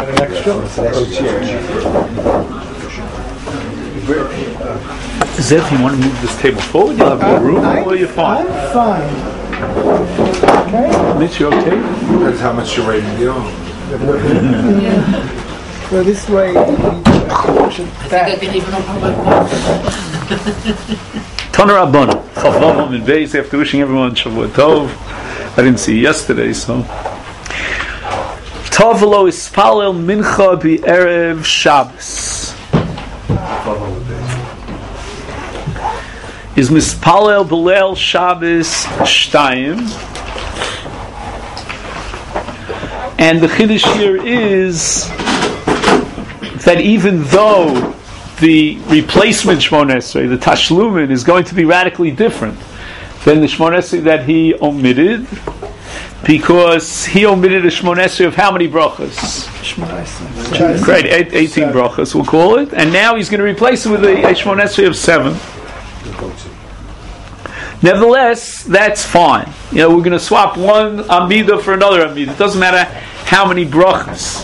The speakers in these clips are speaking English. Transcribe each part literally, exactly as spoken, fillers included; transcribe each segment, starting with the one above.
got an extra? Zev, you want to move this table forward? You'll have more room, I, or you're fine? I'm fine. Okay. Mitch, you okay? Depends how much you're rating the arm. So this way, we should back. Toner Abon, Chavavam and Beis. After wishing everyone Shavua Tov, I didn't see you yesterday, so. Tov lo ispalel mincha bi erev Shabbos. Is mispalel b'leil Shabbos shtayim, and the chiddush here is that even though the replacement Shmoneh Esrei, the Tashlumin, is going to be radically different than the Shmoneh Esrei that he omitted, because he omitted a Shmoneh Esrei of how many brachas? Great, eight, eighteen brachas, we'll call it, and now he's going to replace it with a, a Shmoneh Esrei of seven. Nevertheless, that's fine. You know, we're going to swap one Amidah for another Amidah. It doesn't matter how many brachas.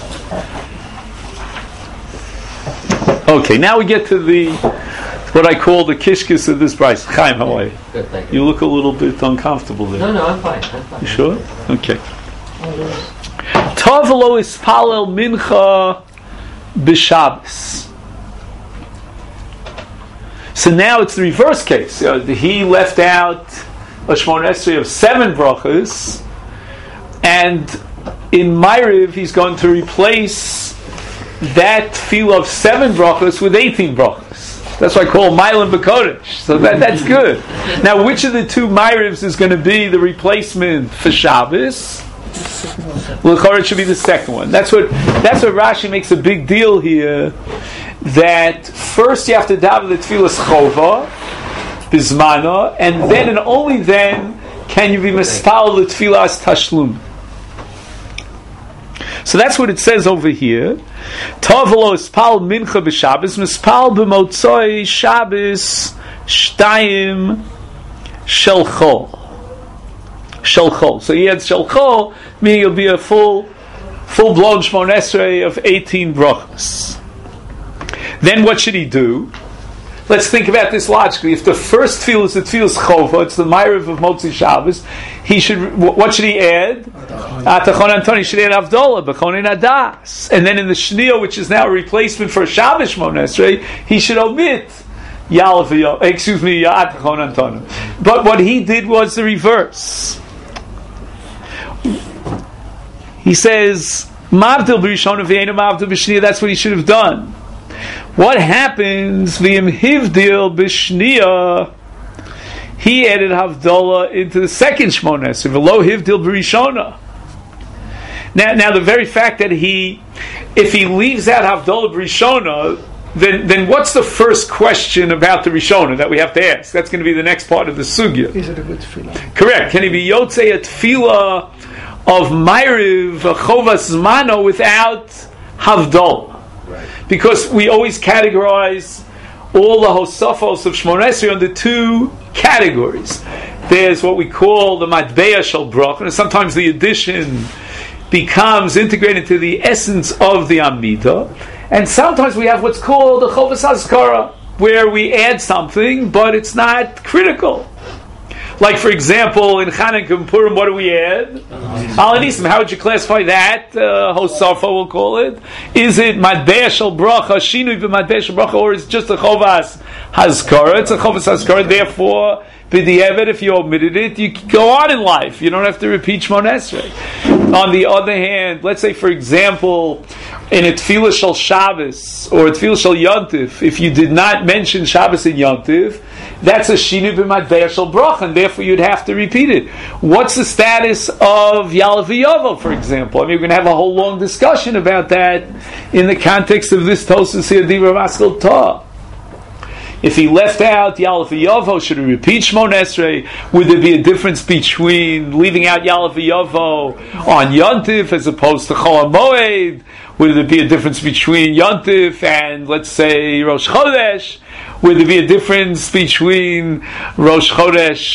Okay, now we get to the what I call the kishkis of this price. Chaim, how are you? Good, thank You look a little bit uncomfortable there. No, no, I'm fine. I'm fine. You sure? Okay. Tov lo ispalel mincha b'Shabbos. So now it's the reverse case. You know, he left out a Shmoneh Esrei of seven brachas, and in Ma'ariv he's going to replace that feel of seven brachas with eighteen brachas. That's why I call Mailim B'Kodesh. So that, that's good. Now, which of the two Ma'arivs is going to be the replacement for Shabbos? L'chorah, it should be the second one. That's what that's what Rashi makes a big deal here. That first you have to daven the Tfilas Chova, Bizmana, and then and only then can you be mispal the Tfilas Tashlum. So that's what it says over here. Tovelo ispal mincha b'Shabbos, mispal b'motzoi Shabbos shtayim shelchol. Shelchol. So he had shelchol, meaning it'll be a full, full blown Shmoneh Esrei of eighteen brachas. Then what should he do? Let's think about this logically. If the first tefillah is the tefillah's chova, it's the Ma'ariv of Motzi Shabbos, he should, what should he add? Atachon Antoni, he should add Avdolah, B'chonin Adas. And then in the Shniyah, which is now a replacement for Shabbos Shmoneh Esrei, he should omit Yal v'Yom, excuse me, Atachon Antoni. But what he did was the reverse. He says, Mavdil b'Rishon v'Yeinu Mavdil b'Shniyah, that's what he should have done. What happens? V'im hivdil b'Shniyah, he added Havdalah into the second Shmoneh Esrei. V'lo hivdil b'Rishona. Now, now the very fact that he, if he leaves out Havdalah b'Rishona, then then what's the first question about the Rishona that we have to ask? That's going to be the next part of the sugya. Is it a good tefillah? Correct. Can he be yotzei a tefillah of Ma'ariv, a chovas zmano, without Havdalah? Right. Because we always categorize all the hosafos of Shmoneh Esrei under two categories. There's what we call the matbeya shel brach, and sometimes the addition becomes integrated into the essence of the Amidah, and sometimes we have what's called the chovas hazkara, where we add something, but it's not critical. Like, for example, in Chanukah and Purim, what do we add? Al Anisim. How would you classify that? Uh, Hosafa, we'll call it. Is it Madbeya Shel Bracha, Shinui b'Madbeya Shel Bracha, or is it just a Chovas Hazkara? It's a Chovas Hazkara, therefore, b'di'evet, if you omitted it, you can go on in life. You don't have to repeat Shmoneh Esrei. On the other hand, let's say, for example, in a Tefillah Shel Shabbos, or a Tefillah Shel Yontif, if you did not mention Shabbos in Yontif, that's a Shinu b'Madbeya Shel Bracha, and therefore you'd have to repeat it. What's the status of Yalav v'Yovo, for example? I mean, we're going to have a whole long discussion about that in the context of this Tosas here, Dibra Maskal Ta. If he left out Yalav v'Yovo, should he repeat Shmoneh Esrei? Would there be a difference between leaving out Yalav v'Yovo on Yontif as opposed to Chol HaMoed? Would there be a difference between Yontif and, let's say, Rosh Chodesh? Would there be a difference between Rosh Chodesh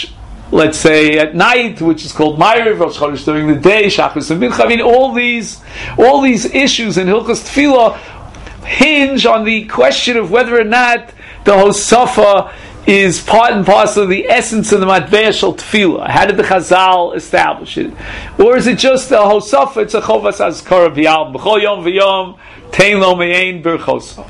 let's say at night, which is called Ma'ariv, Rosh Chodesh during the day, Shachris and Mincha. I mean, all these, all these issues in Hilchos Tefillah hinge on the question of whether or not the Hosafa is part and parcel of the essence of the Matbeah Shel Tefillah. How did the Chazal establish it? Or is it just a Hosafa, it's a Chovas Azkara B'Yal, B'chol Yom V'Yom, Tein Lo Me'ein B'Chosafa.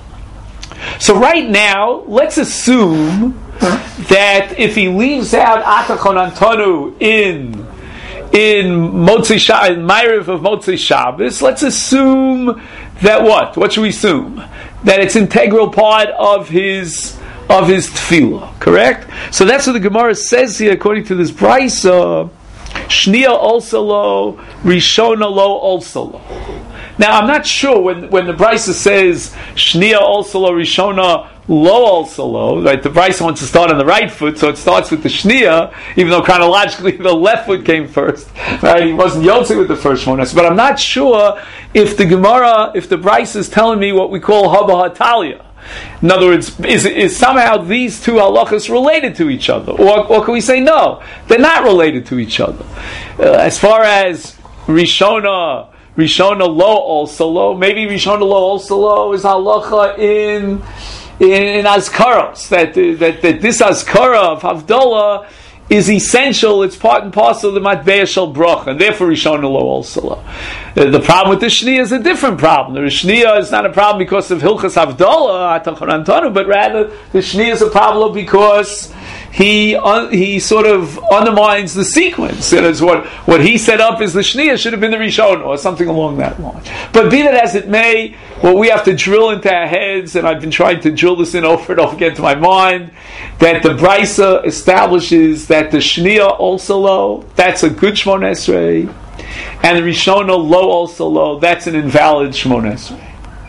So right now, let's assume that if he leaves out Atachon Antonu in in Motzei Shabbos, in Ma'ariv of Motzei Shabbos, let's assume that what? What should we assume? That it's integral part of his of his tefillah, correct? So that's what the Gemara says here, according to this Brisa. Shnia also lo, Rishona lo also lo. Now I'm not sure when when the Brisa says Shnia also lo, Rishona lo also lo, right? The Brisa wants to start on the right foot, so it starts with the Shnia, even though chronologically the left foot came first, right? He wasn't Yotze with the first one, but I'm not sure if the Gemara, if the Brisa is telling me what we call Haba Hatalia. In other words, is, is somehow these two halachas related to each other? Or, or can we say no, they're not related to each other? Uh, as far as Rishona, Rishona lo also lo, maybe Rishona lo also lo is halacha in in, in Azkaros, that, that, that this Azkara of Havdalah is essential, it's part and parcel of the Matbeah Shel Bracha, and therefore Rishon lo also lo. Uh, the problem with the Shnia is a different problem. The Shnia is not a problem because of Hilchas Havdalah, Atachon Antonu, but rather the Shnia is a problem because he un, he sort of undermines the sequence. It is what, what he set up as the Shnia should have been the Rishon, or something along that line. But be that as it may, what we have to drill into our heads, and I've been trying to drill this in over and over again to my mind, that the Brisa establishes that the Shnia also lo, that's a good Shmon Esrei, and the Rishona lo also lo, that's an invalid Shmon Esrei.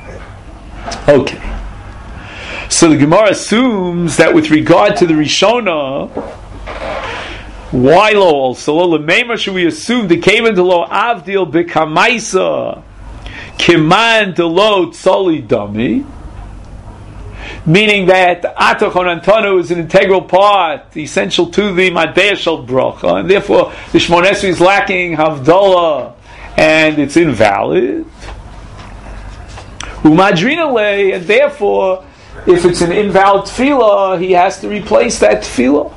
Okay. So the Gemara assumes that with regard to the Rishona, why lo also lo? L'meimar should we assume the kaven de lo avdil b'kamaisa kiman de lo tzoli dami, meaning that Atachon Antonu is an integral part, essential to the Matbeah Shel Bracha, and therefore the Shmon Esrei is lacking Havdalah, and it's invalid. Umadrina le, and therefore, if it's an invalid tefillah, he has to replace that tefillah.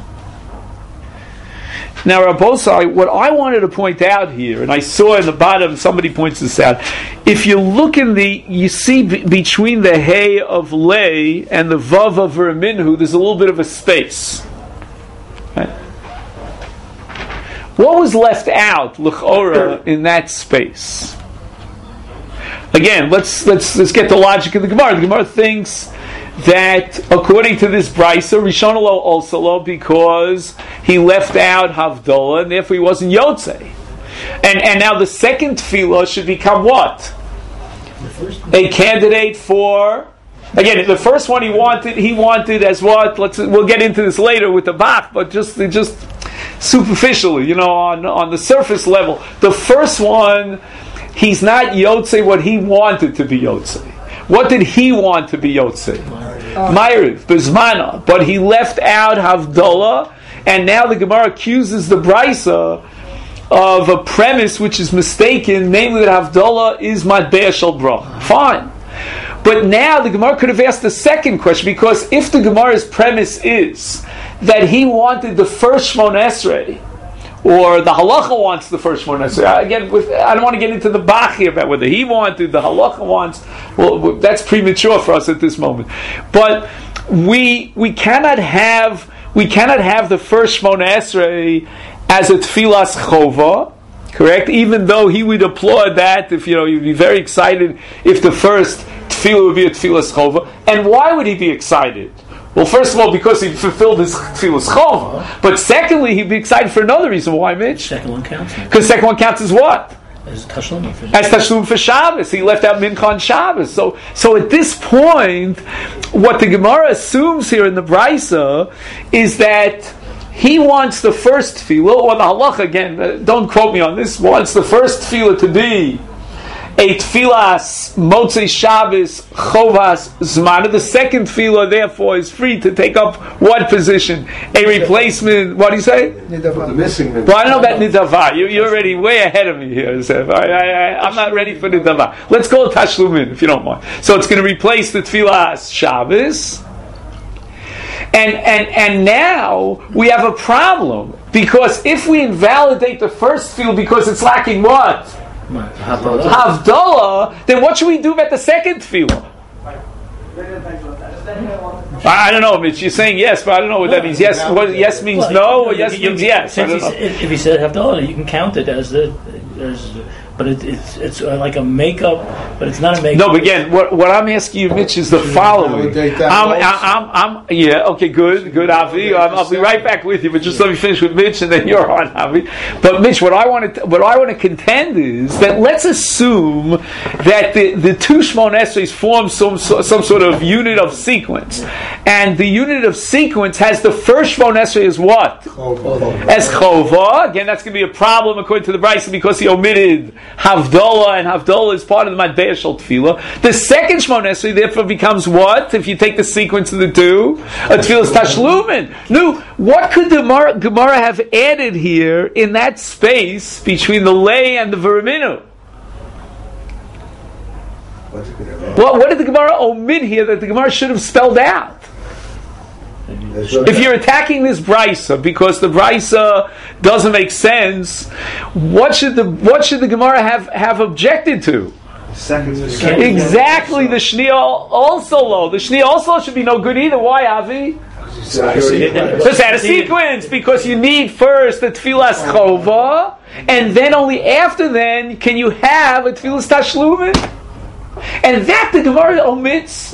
Now, Rabbosai, what I wanted to point out here, and I saw in the bottom, somebody points this out, if you look in the, you see b- between the hay of lay and the vav of verminhu, there's a little bit of a space. Right? What was left out, l'chora, in that space? Again, let's let's let's get the logic of the Gemara. The Gemara thinks that according to this Brisa, Rishon lo also lo, because he left out Havdalah and therefore he wasn't Yotze. And and now the second tefillah should become what? A candidate for, again, the first one he wanted he wanted as what? Let's we'll get into this later with the Bach, but just just superficially, you know, on on the surface level. The first one, he's not Yotze what he wanted to be Yotze. What did he want to be Yotze? Ma'ariv, Bizmana. But he left out Havdalah, and now the Gemara accuses the Brisa of a premise which is mistaken, namely that Havdalah is Matbeah Shel Bracha. Fine. But now the Gemara could have asked the second question, because if the Gemara's premise is that he wanted the first Shmon Esrei, or the halacha wants the first one. Again, with, I don't want to get into the Bach here about whether he wanted, the halacha wants. Well, that's premature for us at this moment. But we we cannot have we cannot have the first Shmona Esrei as a tfilas chova, correct? Even though he would applaud that, if you know, he'd be very excited if the first tefillah would be a tfilas chova. And why would he be excited? Well, first of all, because he fulfilled his tefillas chova. But secondly, he'd be excited for another reason. Why, Mitch? Second one counts. Because second one counts as what? As tashlum for As tashlum for Shabbos. He left out mincha on Shabbos. So, so at this point, what the Gemara assumes here in the Brisa is that he wants the first tefillah, or the halacha, again, uh, don't quote me on this, wants the first tefillah to be a tfilas Motzei Shabbos Chovas Zmana. The second tefillah, therefore, is free to take up what position? A replacement. What do you say? The missing. Well, I don't know about nidava. You, you're already way ahead of me here. So I, I, I, I'm not ready for nidava. Let's call it tashlumin, if you don't mind. So it's going to replace the tfilas Shabbos. And, and and now we have a problem, because if we invalidate the first field because it's lacking what? Havdalah, then what should we do about the second field? I don't know, Mitch. You're saying yes, but I don't know what that means. Yes, what yes means well, no, you, or yes you, means you, yes. I don't Since know. he, if he said Havdalah, you can count it as the as, but it, it's it's like a makeup, but it's not a makeup. No, but again, what, what I'm asking you, Mitch, is the following. I'm, I'm, I'm, I'm, yeah, okay, good, good, Avi. I'm, I'll be right back with you, but just let me finish with Mitch, and then you're on, Avi. But Mitch, what I want to, what I want to contend is that let's assume that the, the two Shmon Esreis form some some sort of unit of sequence, and the unit of sequence has the first Shmon Esrei as what? Chova. As Chova. Again, that's going to be a problem according to the Brisa because he omitted Havdalah, and Havdalah is part of the Matbeah Shel Tefillah. The second Shmon Esrei therefore becomes what? If you take the sequence of the two, a Tefillah's Tashlumin. No, what could the Gemara, Gemara have added here in that space between the lay and the Veraminu? What, what did the Gemara omit here that the Gemara should have spelled out? If you're attacking this brisa because the brisa doesn't make sense, what should the what should the Gemara have, have objected to? Exactly, the Shnia also low. The Shnia also should be no good either. Why, Avi? Just add a sequence, because you need first the Tfilas Chova, and then only after then can you have a Tfilas Tashlumin. And that the Gemara omits.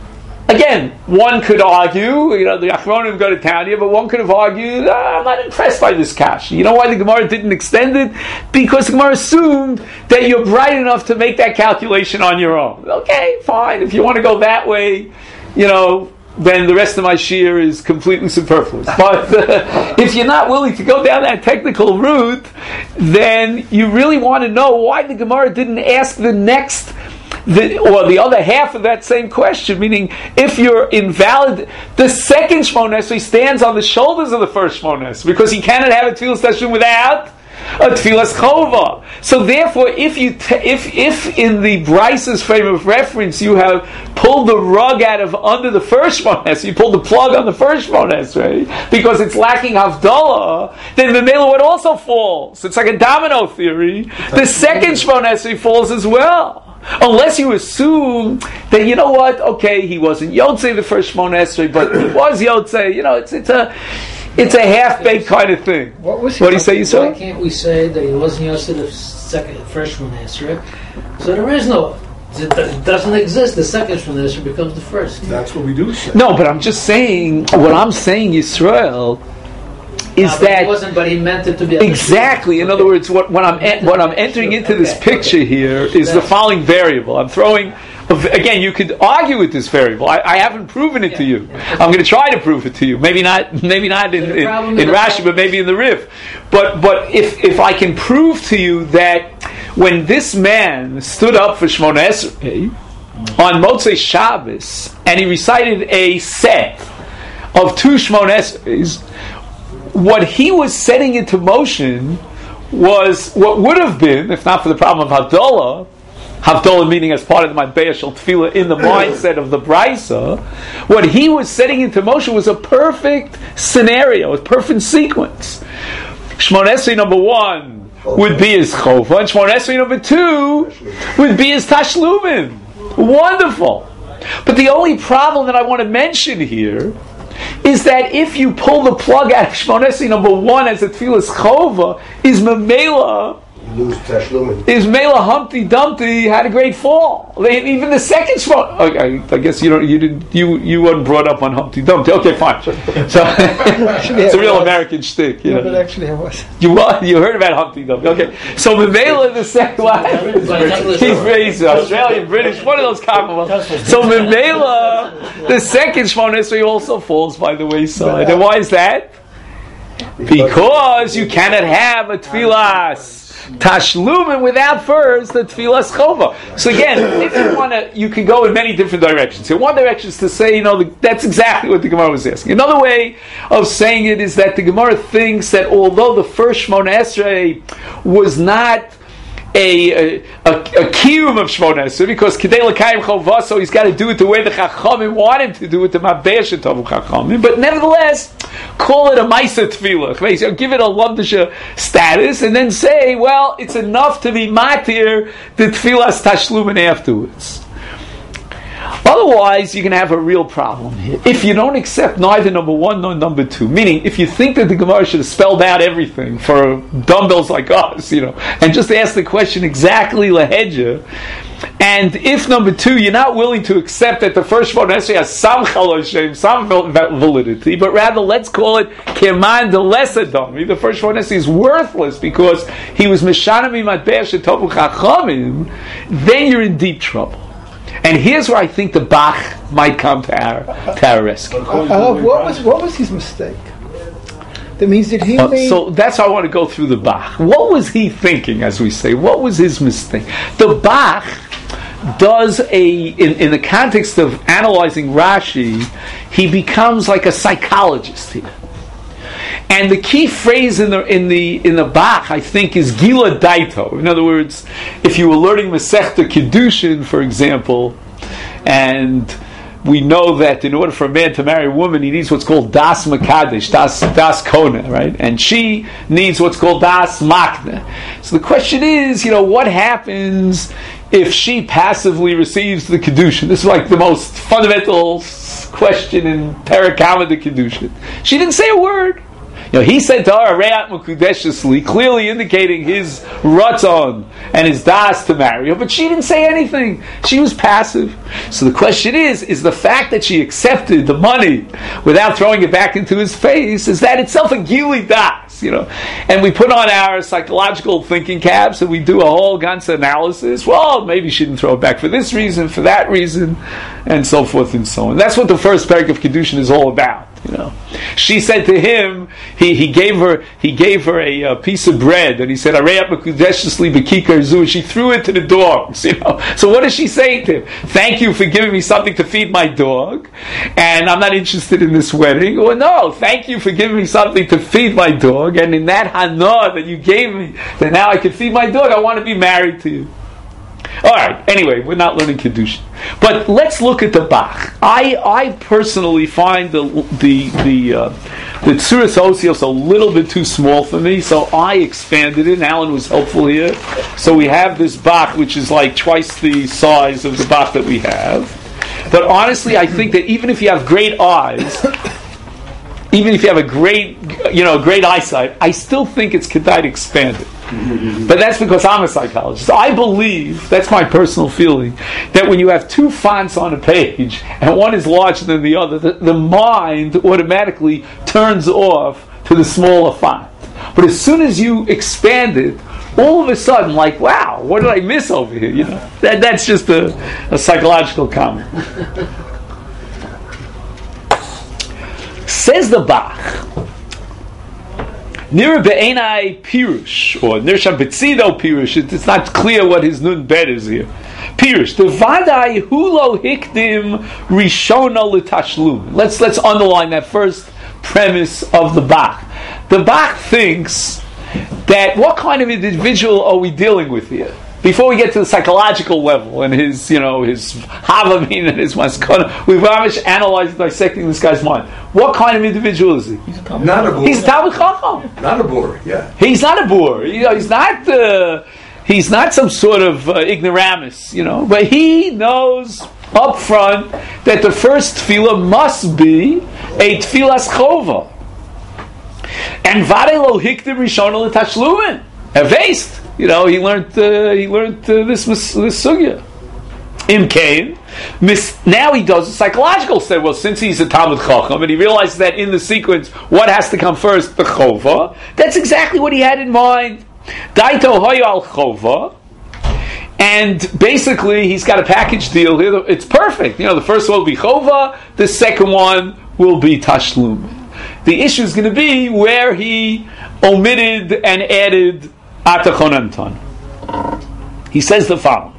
Again, one could argue, you know, the Achronim go to town here, but one could have argued, ah, I'm not impressed by this kash. You know why the Gemara didn't extend it? Because the Gemara assumed that you're bright enough to make that calculation on your own. Okay, fine. If you want to go that way, you know, then the rest of my shiur is completely superfluous. But uh, if you're not willing to go down that technical route, then you really want to know why the Gemara didn't ask the next The, or the other half of that same question, meaning if you're invalid, the second Shmon Esrei stands on the shoulders of the first Shmon Esrei because he cannot have a Tfilas Tashlumin without a Tfilas Chova. So therefore, if you te- if if in the Brisa's frame of reference you have pulled the rug out of under the first Shmon Esrei, you pulled the plug on the first Shmon Esrei because it's lacking Havdalah, then the Mela would also fall. So it's like a domino theory. The second Shmon Esrei falls as well. Unless you assume that, you know what, okay, he wasn't Yotzei the first Shmon Esrei, but he was Yotzei. You know, it's it's a it's a half-baked kind of thing. What was he? What do you say, Yisrael? Why can't we say that he wasn't Yotzei the second, first Shmon Esrei? So there is no, it doesn't exist. The second Shmon Esrei becomes the first. That's what we do say. No, but I'm just saying, what I'm saying, Yisrael, is no, but that he wasn't, but he meant it to be exactly. In other words, what, what I'm en- what I'm entering into this Okay. picture here is the following variable. I'm throwing again. You could argue with this variable. I, I haven't proven it to you. I'm going to try to prove it to you. Maybe not. Maybe not in, in, in Rashi, but maybe in the Rif. But but if if I can prove to you that when this man stood up for Shmon Esrei on Motzei Shabbos and he recited a set of two Shmon Esreis, what he was setting into motion was what would have been, if not for the problem of Havdalah, Havdalah meaning as part of the Matbeah Shel Tefillah in the mindset of the Brisa, what he was setting into motion was a perfect scenario, a perfect sequence. Shmon Esrei number one would be his Chova, and Shmon Esrei number two would be his Tashlumin. Wonderful. But the only problem that I want to mention here is that if you pull the plug out of Shmon Esrei number one as a Tfilas Chova, is Mamela, is Mela Humpty Dumpty had a great fall. They, even the second Shmon, okay, I guess you don't, you didn't, you you weren't brought up on Humpty Dumpty. Okay, fine. So it's a real American shtick. You No, know. but actually I was. You what? You heard about Humpty Dumpty? Okay, so Mamela the second one. He's raised Australian, British, one of those Commonwealth. So Mamela the second Shmon Esrei also falls by the wayside. And why is that? Because you cannot have a Tfilas tashlumin without first the tfilas chova. So again, if you want to, you can go in many different directions. Here, one direction is to say, you know, the, that's exactly what the Gemara was asking. Another way of saying it is that the Gemara thinks that although the first Shmona Esrei was not a a, a, a kiyum of Shmona Esrei, because Kedei L'Kayim Chovah, so he's got to do it the way the Chachamim want him to do it, the Mabbeah Shetov Chachamim, but nevertheless, call it a Maisa Tefillah. Give it a Lamdasha status, and then say, well, it's enough to be matir the Tefillas Tashlumin afterwards. Otherwise, you're going to have a real problem here. If you don't accept neither number one nor number two, meaning if you think that the Gemara should have spelled out everything for dumbbells like us, you know, and just ask the question exactly lahedja, and if number two, you're not willing to accept that the first one has some chaloshem, some validity, but rather let's call it keman de lesadami, the first one is worthless because he was mishanami matbeah shetovu chachamim, then you're in deep trouble. And here's where I think the Bach might come to our, to our rescue. Uh, what was what was his mistake? That means that he uh, made... So that's how I want to go through the Bach. What was he thinking, as we say? What was his mistake? The Bach does a, in, in the context of analyzing Rashi, he becomes like a psychologist here. And the key phrase in the in the in the Bach, I think, is Gila Daito. In other words, if you were learning Masechta Kiddushin, for example, and we know that in order for a man to marry a woman, he needs what's called Das Makadesh, Das Das Kona, right? And she needs what's called Das Makna. So the question is, you know, what happens if she passively receives the Kiddushin? This is like the most fundamental question in Parakama the Kiddushin. She didn't say a word. You know, he said to her, Re'at Mukudeshesli, clearly indicating his ratzon and his das to marry her, but she didn't say anything. She was passive. So the question is, is the fact that she accepted the money without throwing it back into his face, is that itself a gili das, you know? And we put on our psychological thinking caps and we do a whole ganze analysis. Well, maybe she didn't throw it back for this reason, for that reason, and so forth and so on. That's what the first parak of Kiddushin is all about. You know, she said to him, he, he gave her he gave her a, a piece of bread, and he said, and she threw it to the dogs. You know, so what is she saying to him? Thank you for giving me something to feed my dog, and I'm not interested in this wedding. Or no, thank you for giving me something to feed my dog, and in that hana that you gave me, that now I can feed my dog, I want to be married to you. All right. Anyway, we're not learning Kiddushin, but let's look at the Bach. I, I personally find the the the uh, the Tzuras Osios a little bit too small for me, so I expanded it. And Alan was helpful here. So we have this Bach, which is like twice the size of the Bach that we have. But honestly, I think that even if you have great eyes, even if you have a great, you know, great eyesight, I still think it's kedai to expand it. But that's because I'm a psychologist. I believe, that's my personal feeling, that when you have two fonts on a page and one is larger than the other, the, the mind automatically turns off to the smaller font. But as soon as you expand it, all of a sudden, like, wow, what did I miss over here? You know, that that's just a, a psychological comment. Says the Bach, Nira be'enai pirush, or Nirsham betzido pirush, it's not clear what his nun bet is here. Pirush, the vadai hulo hikdim rishona l'tashlum. Let's, let's underline that first premise of the Bach. The Bach thinks that what kind of individual are we dealing with here? Before we get to the psychological level and his, you know, his havamin and his maskana, we've always analyzed, dissecting this guy's mind. What kind of individual is he? He's not a boor. He's Talmid Chacham. Not a boor, yeah. He's not a boor. You know, he's not. Uh, he's not some sort of uh, ignoramus. You know, but he knows up front that the first tefillah must be a tefillas chova. And vade lo hikdim rishona l'tashlumin. Avest. You know, he learned uh, he learned uh, this this sugya. Im Kain. Now he does a psychological study. Well, since he's a Talmid Chacham and he realizes that in the sequence, what has to come first? The chova. That's exactly what he had in mind. Daito hoyo al chova. And basically, he's got a package deal here. It's perfect. You know, the first one will be chova. The second one will be tashlum. The issue is going to be where he omitted and added Atachon Anton. He says the following.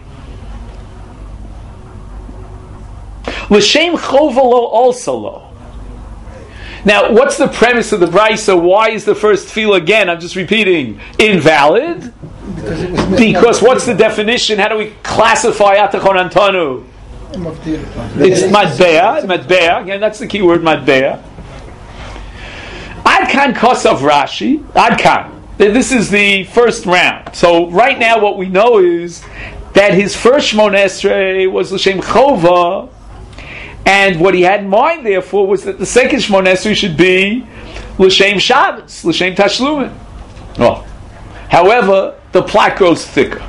L'shem chovalo also lo. Now, what's the premise of the Brisa? Why is the first tefillah, again, I'm just repeating, invalid? Because, it was Because what's the definition? How do we classify Atachon Antonu? It's Madbea, Madbea, again, that's the key word, Madbea. Adkan Kosav Rashi, Adkan. This is the first round. So right now what we know is that his first Shmona Esrei was L'Shem Chova, and what he had in mind, therefore, was that the second Shmona Esrei should be L'Shem Shabbos, L'Shem Tashlumin. Oh. However, the plot grows thicker.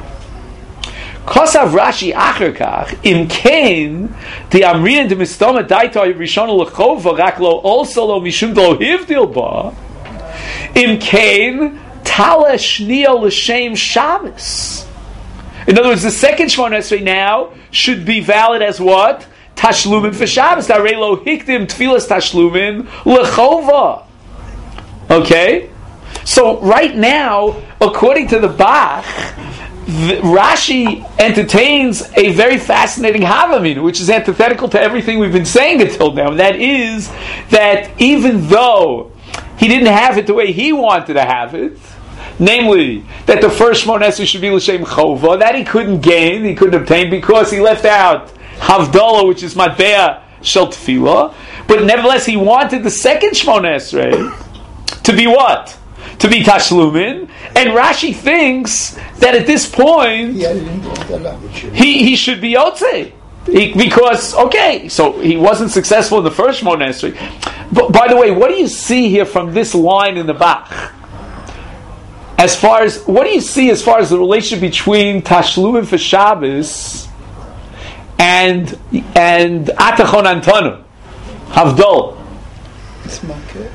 Kosav Rashi Acher Kach, Im Kain, the Amriyan de Mistoma Daito Rishon L'Chova, Raklo also lo Mishum Lo Hivdil Ba, Im Kain, Tala Shniya L'Shem Shabbos. In other words, the second Shmona Esrei now should be valid as what? Tashlumin for Shabbos. Darei lo hikdim tfilas tashlumin l'chova. Okay? So right now, according to the Bach, the, Rashi entertains a very fascinating Havamina, which is antithetical to everything we've been saying until now. And that is that even though he didn't have it the way he wanted to have it, namely that the first Shmona Esrei should be L'Shem Chova, that he couldn't gain, he couldn't obtain, because he left out Havdalah, which is Matbea Shel Tefillah, but nevertheless he wanted the second Shmona Esrei to be what? To be Tashlumin, and Rashi thinks that at this point he, he should be Yotzei. He, because, okay, so he wasn't successful in the first Shmona Esrei. But by the way, what do you see here from this line in the Bach? As far as, what do you see as far as the relationship between Tashlumin for Shabbos and and Atachon Antonu, Havdol? It's Makeh.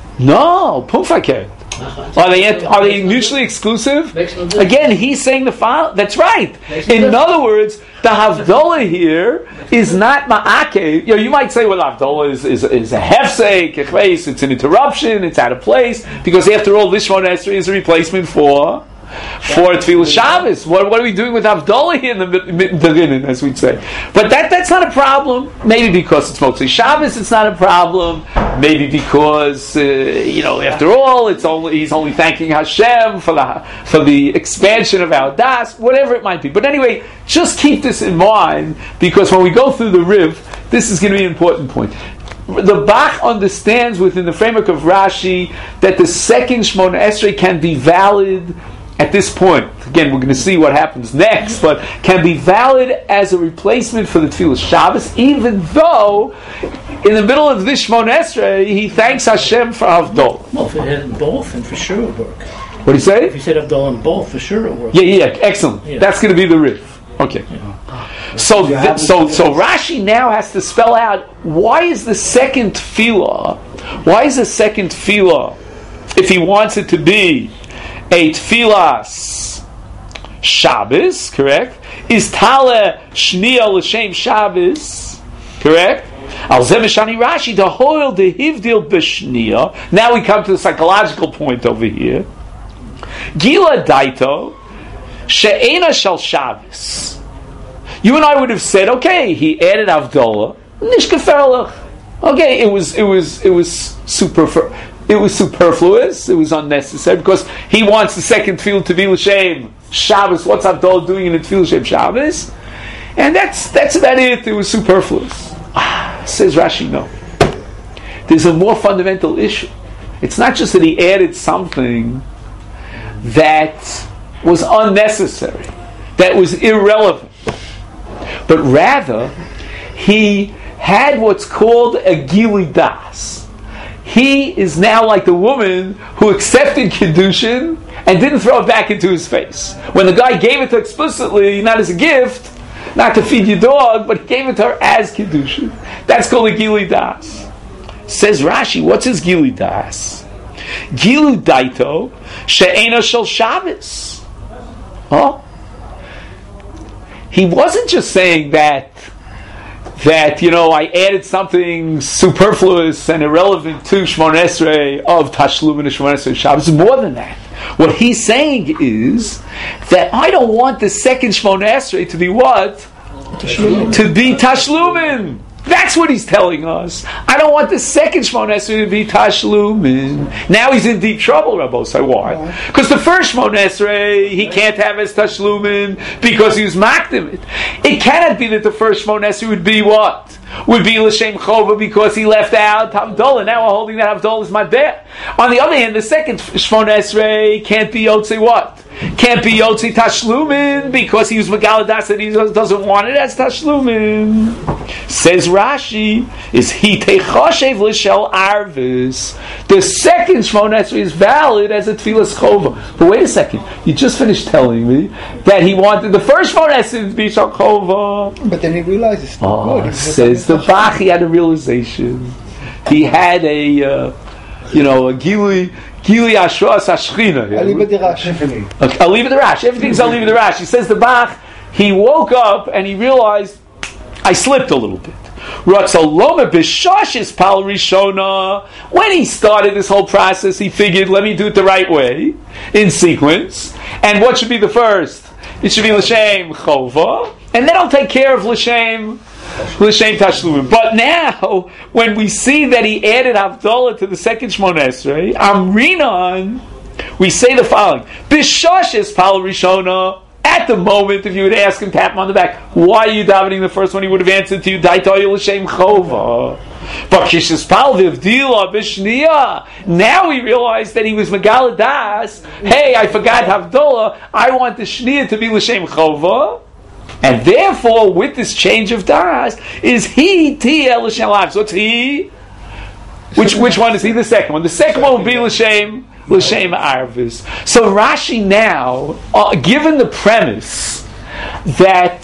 No, Pumfakeh. Are they are they mutually exclusive? Again, he's saying the following. That's right. In other words, the Havdalah here is not Ma'akeh. You know, you might say, well, Havdalah is, is, is a hefsek, it's an interruption, it's out of place, because after all, this Shmona Esrei is a replacement for for Tefillah Shabbos. What, what are we doing with Havdalah here in the Mitten, as we'd say? But that that's not a problem. Maybe because it's mostly Shabbos, it's not a problem. Maybe because uh, you know, after all, it's only he's only thanking Hashem for the for the expansion of our das, whatever it might be. But anyway, just keep this in mind, because when we go through the Riv, this is going to be an important point. The Bach understands within the framework of Rashi that the second Shmona Esrei can be valid at this point. Again, we're going to see what happens next, but can be valid as a replacement for the Tefillah Shabbos, even though in the middle of this Shmona Esrei he thanks Hashem for Havdol. Well, if it had both, then for sure it would work. What do you say? If you said Havdol in both, for sure it would work. Yeah, yeah, excellent. Yeah. That's going to be the riff. Okay. Yeah. So, th- so, so Rashi now has to spell out why is the second tefillah, why is the second tefillah, if he wants it to be a tefillas Shabbos, correct? Is Tale Shniya L'Shem Shabbos, correct? Al Zemeshani Rashi the Hoil the Hivdil B'Shniya. Now we come to the psychological point over here. Gila Daito She'ena Shal Shabbos. You and I would have said, okay, he added Havdalah, Nishkaferlach. Okay, it was it was it was super. It was superfluous. It was unnecessary because he wants the second tefillah to be l'shem Shabbos. What's Havdalah doing in the tefillah l'shem Shabbos? And that's that's about it. It was superfluous. Ah, says Rashi, no. There's a more fundamental issue. It's not just that he added something that was unnecessary, that was irrelevant, but rather he had what's called a gili das. He is now like the woman who accepted Kiddushin and didn't throw it back into his face. When the guy gave it to her explicitly, not as a gift, not to feed your dog, but he gave it to her as Kiddushin. That's called a Gili Das. Says Rashi, what's his Gili Das? Gilu Daito She'ena Shel Shabbos. Oh? He wasn't just saying that that, you know, I added something superfluous and irrelevant to Shmona Esrei of Tashlum and Shmona Esrei Shabbos. It's more than that. What he's saying is that I don't want the second Shmona Esrei to be what? To be Tashlumin. That's what he's telling us. I don't want the second Shmona Esrei to be Tashlumin. Now he's in deep trouble, Rabbosai. Why? Because the first Shmona Esrei he can't have as Tashlumin because he was Makdim it. It cannot be that the first Shmona Esrei would be what? Would be L'Shem Chova because he left out Havdalah. Now we're holding that Havdalah is my bet. On the other hand, the second Shmona Esrei can't be Yotzei what? Can't be Yotzei Tashlumin because he was Megaladas and he doesn't want it as Tashlumin. Says Rashi, is he Techoshev L'Shel Arvis. The second Shmona Esrei is valid as a Tfilas Chova. But wait a second, you just finished telling me that he wanted the first Shmona Esrei to be Shal Chova. But then he realized it's not Oh, good. says the Bach, he had a realization. He had a, uh, you know, a Gili, Gili Ashras Ashchina. I'll leave it the Rashi. Okay, I'll leave it the Rash. Everything's I'll leave it the Rash. He says the Bach, he woke up and he realized, I slipped a little bit. Ratzaloma b'shashis pal rishona. When he started this whole process, he figured, let me do it the right way, in sequence. And what should be the first? It should be L'Shem Chova. And then I'll take care of L'Shem L'Shem Tashlumin. But now, when we see that he added Havdalah to the second Shmona Esrei, Amrinon, we say the following: B'shashis pal rishona. At the moment, if you would ask him, tap him on the back, why are you davening the first one? He would have answered to you, Daitoy L'Shem Chova. But Kishis Pal Vivdila B'Shniya. Now we realize that he was Megaladas. Hey, I forgot Havdalah. I want the Shniya to be L'Shem Chova. And therefore, with this change of das, is he Tia L'Shem Lav. So it's he. Which which one is he? The second one. The second one will be L'Shem L'Shem Arvis. So Rashi now, uh, given the premise that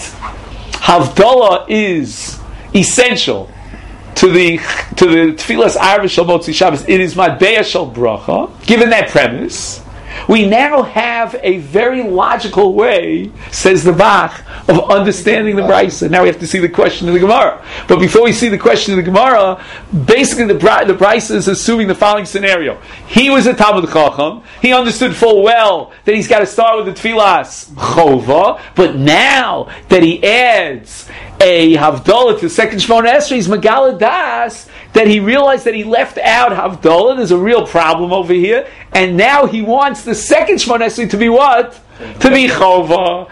Havdalah is essential to the to the Tfilas Arvis Shal Motzi Shabbos, it is Matbeya Shal Bracha. Given that premise, we now have a very logical way, says the Bach, of understanding the Brisa. Now we have to see the question of the Gemara. But before we see the question of the Gemara, basically the, the Brisa is assuming the following scenario. He was a Talmud Chacham. He understood full well that he's got to start with the Tfilas Chova. But now that he adds a Havdalah to the second Shmona Esrei, he's Megala Das, that he realized that he left out Havdalah. There's a real problem over here. And now he wants the second Shmona Esrei to be what? To be Chova.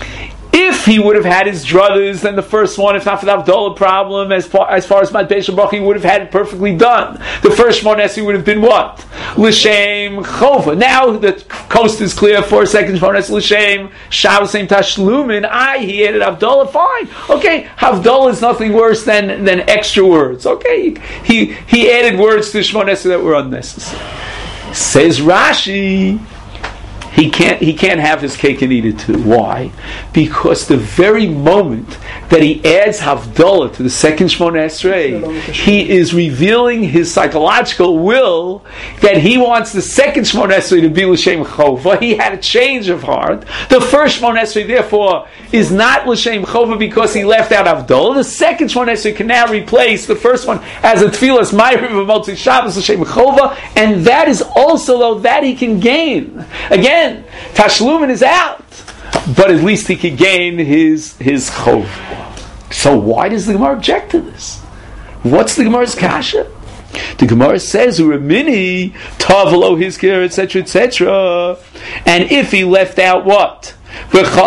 If he would have had his druthers, then the first one, if not for the Havdalah problem, as far as, far as Mat Beis Baruch, he would have had it perfectly done. The first Shmona Esrei would have been what? L'Shem Chova. Now the coast is clear for a second Shmona Esrei, L'Shem Shabbos Same Tashlumin. I, he added Havdalah, fine. Okay, Havdalah is nothing worse than, than extra words. Okay, he, he added words to Shmona Esrei that were unnecessary. Says Rashi, He can't, he can't have his cake and eat it too. Why? Because the very moment that he adds Havdalah to the second Shmona Esrei, he is revealing his psychological will that he wants the second Shmona Esrei to be L'Shem Chova. He had a change of heart. The first Shmona Esrei, therefore, is not L'Shem Chova because he left out Havdalah. The second Shmona Esrei can now replace the first one as a Tfilas Ma'ariv of Motzi Shabbos L'Shem Chova, and that is also, though, that he can gain. Again, Tashlumin is out, but at least he could gain his his chov. So why does the Gemara object to this? What's the Gemara's kasha? The Gemara says Uramini Tavlo Hizkir, et cetera, et cetera. And if he left out what? We'll see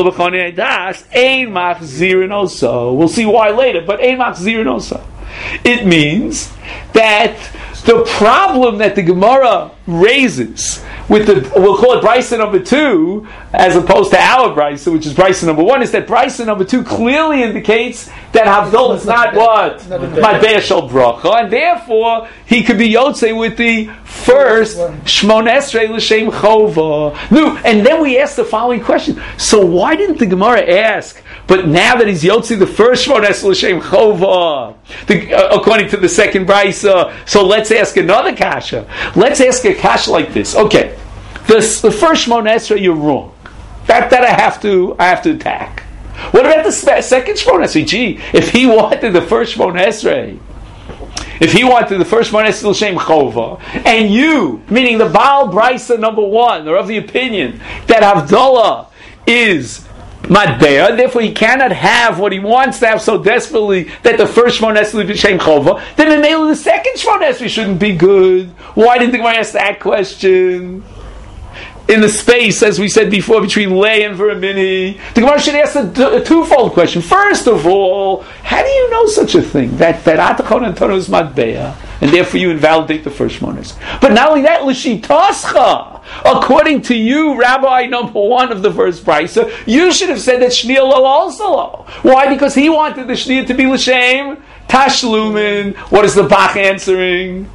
why later, but ein machzirin also. It means that the problem that the Gemara raises with the, we'll call it Brisa number two, as opposed to our Brisa, which is Brisa number one, is that Brisa number two clearly indicates that Havdalah is not what? Matbeya Shal Bracha, and therefore he could be Yotzei with the first Shmona Esrei L'Shem Chova. No, and then we ask the following question. So why didn't the Gemara ask, but now that he's Yotzei the first Shmona Esrei L'Shem Chova, the, uh, according to the second Brisa, so let's ask another kasha. Let's ask a kasha like this. Okay, this, the first Shmona Esrei, you're wrong. That that I have to I have to attack. What about the second Shmona Esrei? Gee, if he wanted the first Shmona Esrei, if he wanted the first Shmona Esrei L'Shem Chova, and you, meaning the Baal Brisa number one, are of the opinion that Havdalah is Matbeya, therefore he cannot have what he wants to have so desperately that the first Shmona Esrei L'Shem Chova, then in the second Shmona Esrei shouldn't be good. Why didn't the Gemara ask that question? In the space, as we said before, between Lei and Veramini, the Gemara should ask a, a twofold question. First of all, how do you know such a thing? That that Atachon and Tono is Matbeya, and therefore you invalidate the first Shmones. But not only that, L'Shitascha, according to you, Rabbi number one of the first Brisa, you should have said that Shnia Lo also Lo. Why? Because he wanted the Shnia to be L'Shem Tashlumin. What is the Bach answering?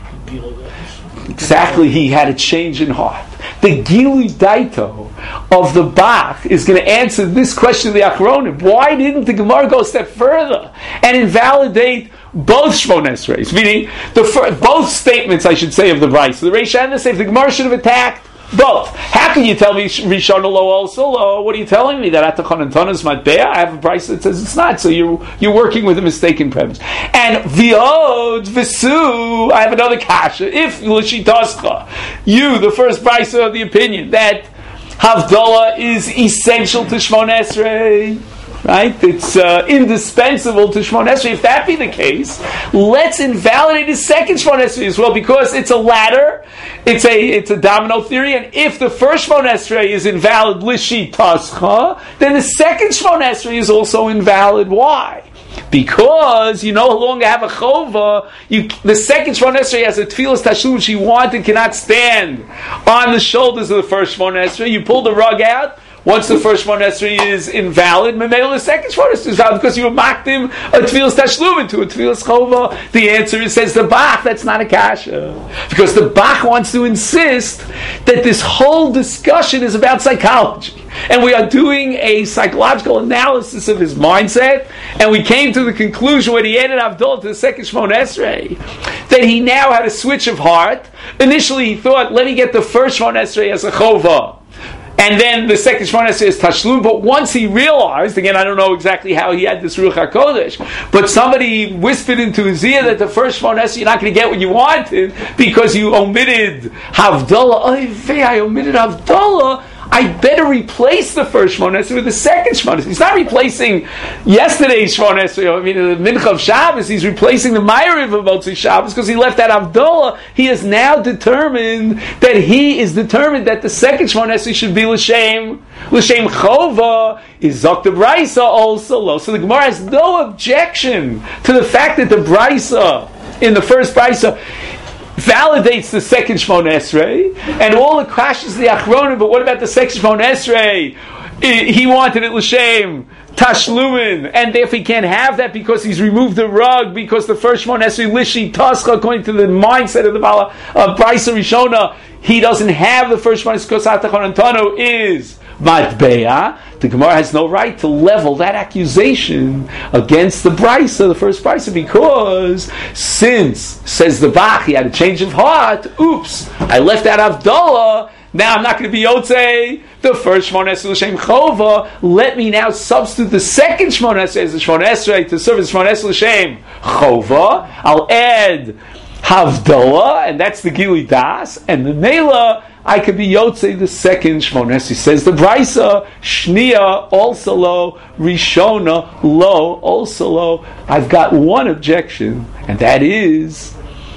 Exactly, he had a change in heart. The Gilui Daito of the Bach is going to answer this question of the Achronim. Why didn't the Gemara go a step further and invalidate both Shmona Esreis? Meaning, the fir- both statements, I should say, of the Brisa. The Reish and the Seif, the Gemara should have attacked both. How can you tell me Rishon Lo also Lo? What are you telling me? That Atachon and Ton is Matbeya? I have a Brisa that says it's not. So you're you're working with a mistaken premise. And Viod Visu, I have another kasha. If L'Shitascha, you, the first Brisa of the opinion that Havdalah is essential to Shmona Esrei, right? It's uh, indispensable to Shmona Esrei. If that be the case, let's invalidate his second Shmona Esrei as well, because it's a ladder, it's a it's a domino theory, and if the first Shmona Esrei is invalid, L'Shitascha, then the second Shmona Esrei is also invalid. Why? Because you no longer have a chova. You, the second Shmona Esrei has a tefillas tashlum she wanted, cannot stand on the shoulders of the first Shmona Esrei. You pull the rug out. Once the first Shmona Esrei is invalid, Memel the second Shmona Esrei is valid because you mocked him a tefillas tashlum into a tefillas chova. The answer is, says the Bach, that's not a kasha. Because the Bach wants to insist that this whole discussion is about psychology. And we are doing a psychological analysis of his mindset, and we came to the conclusion when he added Havdalah to the second Shmona Esrei that he now had a switch of heart. Initially he thought, let me get the first Shmona Esrei as a chova, and then the second Shmona Esrei is Tashlum. But once he realized, again, I don't know exactly how he had this Ruach HaKodesh, but somebody whispered into his ear that the first Shmona Esrei, you're not going to get what you wanted because you omitted Havdalah. Oy vey, I omitted Havdalah. I better replace the first Shmona Esrei with the second Shmona Esrei. He's not replacing yesterday's Shmona Esrei. I mean, the Mincha of Shabbos. He's replacing the Ma'ariv of Motzei Shabbos because he left out Havdalah. He has now determined that he is determined that the second Shmona Esrei should be L'Shem L'Shem Chova. Is Zok the Brisa also low? So the Gemara has no objection to the fact that the Brisa in the first Brisa validates the second Shmona Esrei, and all the crashes the Achronim. But what about the second Shmona Esrei? He wanted it L'Shem Tashlumin, and therefore he can't have that because he's removed the rug, because the first Shmona Esrei L'Shitascha, according to the mindset of the Bala of Brisa Rishona, he doesn't have the first Shmona Esrei because Atachon and Tano is Matbeya. The Gemara has no right to level that accusation against the Brisa, the first Brisa, because since, says the Bach, he had a change of heart, oops, I left out Havdalah, now I'm not going to be Yotzei the first Shmona Esrei L'Shem Chova. Let me now substitute the second Shmona Esrei as the Shmona Esrei to serve as Shmona Esrei L'Shem Chova. I'll add Havdalah, and that's the Gili Das, and the Mela, I could be Yotzei the second Shmona Esrei. Says the Brisa, Shnia also lo, Rishona lo also lo. I've got one objection, and that is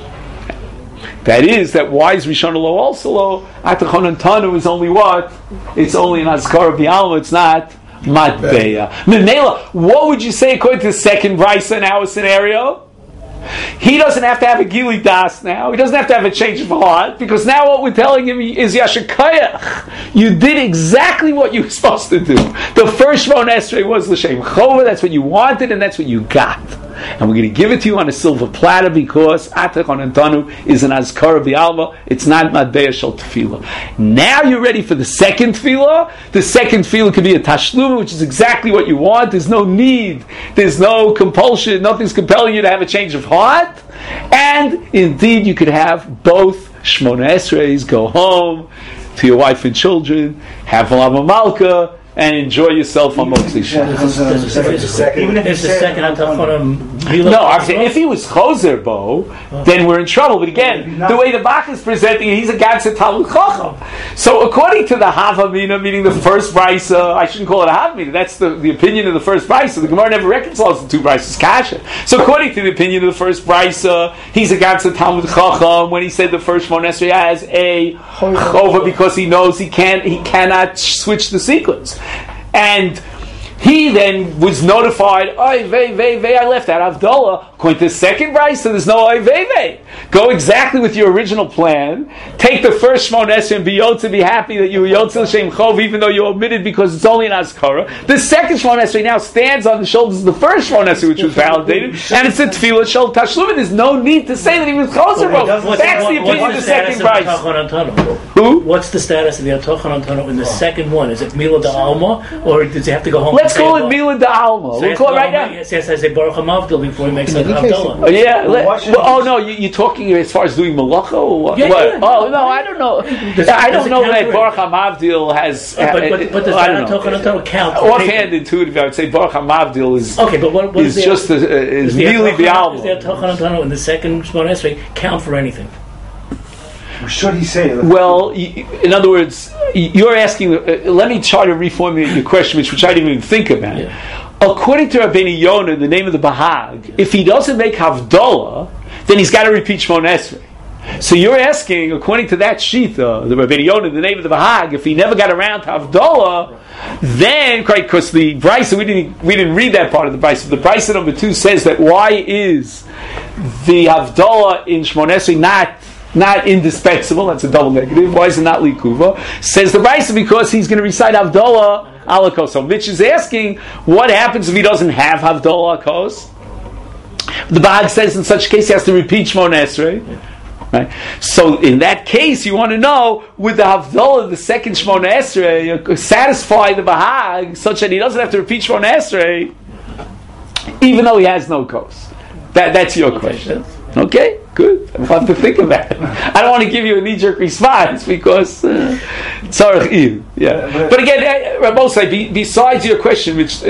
that is that why is Rishona lo also lo? Atachon and Tanu is only what? It's only an Azkara B'Alma. It's not Matbeya. Memela, what would you say according to the second Brisa in our scenario? He doesn't have to have a Gili Das now. He doesn't have to have a change of heart, because now what we're telling him is Yashakayach. You did exactly what you were supposed to do. The first Shmona Esrei was L'Shem Chova. That's what you wanted, and that's what you got. And we're going to give it to you on a silver platter because Atachon and Tanu is an Azkara B'Alma. It's not Matbeya Shel Tefillah. Now you're ready for the second Tefillah. The second Tefillah could be a Tashlum, which is exactly what you want. There's no need. There's no compulsion. Nothing's compelling you to have a change of heart. And indeed, you could have both Shmona Esreis, go home to your wife and children, have Lama Malka, and enjoy yourself on Motzei Shabbos. Even if it's the second Atachon Mila No, I'm saying if he was Choser Bo, then we're in trouble. But again, the way the Bach is presenting it, he's a Gadset Talmud Chacham. So according to the Havamina, meaning the first Brisa, I shouldn't call it a Havamina, that's the, the opinion of the first Brisa. The Gemara never reconciles the two Brisas, Kasha. So according to the opinion of the first Brisa, he's a Gadset Talmud Chacham when he said the first Shmon Esrei has a Chova because he knows he can't, he cannot switch the sequence. And he then was notified, oy vey vey vey, I left out Havdalah. According to the second Brisa, so there's no oy vey vey. Go exactly with your original plan. Take the first Shmon Esrei and be Yotze, be happy that you were Yotze L'Shem Chov, even though you omitted because it's only an Azkara. The second Shmon Esrei now stands on the shoulders of the first Shmon Esrei, which was validated, and it's a Tefillah Shel Tashlumin. There's no need to say that he was Choser Bo. That's the opinion of the second Brisa. Who? What's the status of the Atochan Antano in the second one? Is it Mila da Alma, or does he have to go home? Let's call it Mila da Alma. So We'll call it right now. Yes, yes, I say Baruch HaMavdil before he makes it Havdalah. Oh, yeah. Let, well, oh no, you, you're talking as far as doing malacha or what? Yeah, what? yeah. Oh no, I don't know. Does, I does don't know that count Baruch HaMavdil has. Uh, but, but, but does I that don't know. Atochan Antano count? Offhand, intuitive, I would say Baruch HaMavdil is. Okay, but what, what is is just the, a, is is the really the Atochan- album. Does the Atochan Antano in the second Shmon Esrei count for anything? Should he say it? Well, y- in other words, y- you're asking. Uh, let me try to reformulate your question, which, which I didn't even think about. Yeah. According to Rabbeinu Yonah, the name of the Bahag, if he doesn't make Havdalah, then he's got to repeat Shmon Esrei. So you're asking, according to that Shita, the Rabbeinu Yonah, the name of the Bahag, if he never got around to Havdalah, then, right, because the Brisa, we didn't we didn't read that part of the Brisa. The Brisa number two says that why is the Havdalah in Shmon Esrei not not indispensable? That's a double negative. Why is it not Likuva? Says the Brisa because he's going to recite Havdalah Alakos. So Mitch is asking, what happens if he doesn't have Havdalah Alakos? The Bahag says in such a case he has to repeat Shmon Esrei. Right? So in that case, you want to know, would the Havdalah, the second Shmon Esrei, satisfy the Bahag such that he doesn't have to repeat Shmon Esrei, even though he has no kos? That, that's your question. Okay, good. I'll have to think about it. I don't want to give you a knee-jerk response because uh, tzarech, yeah. But again, Rabosai, be, besides your question, which uh,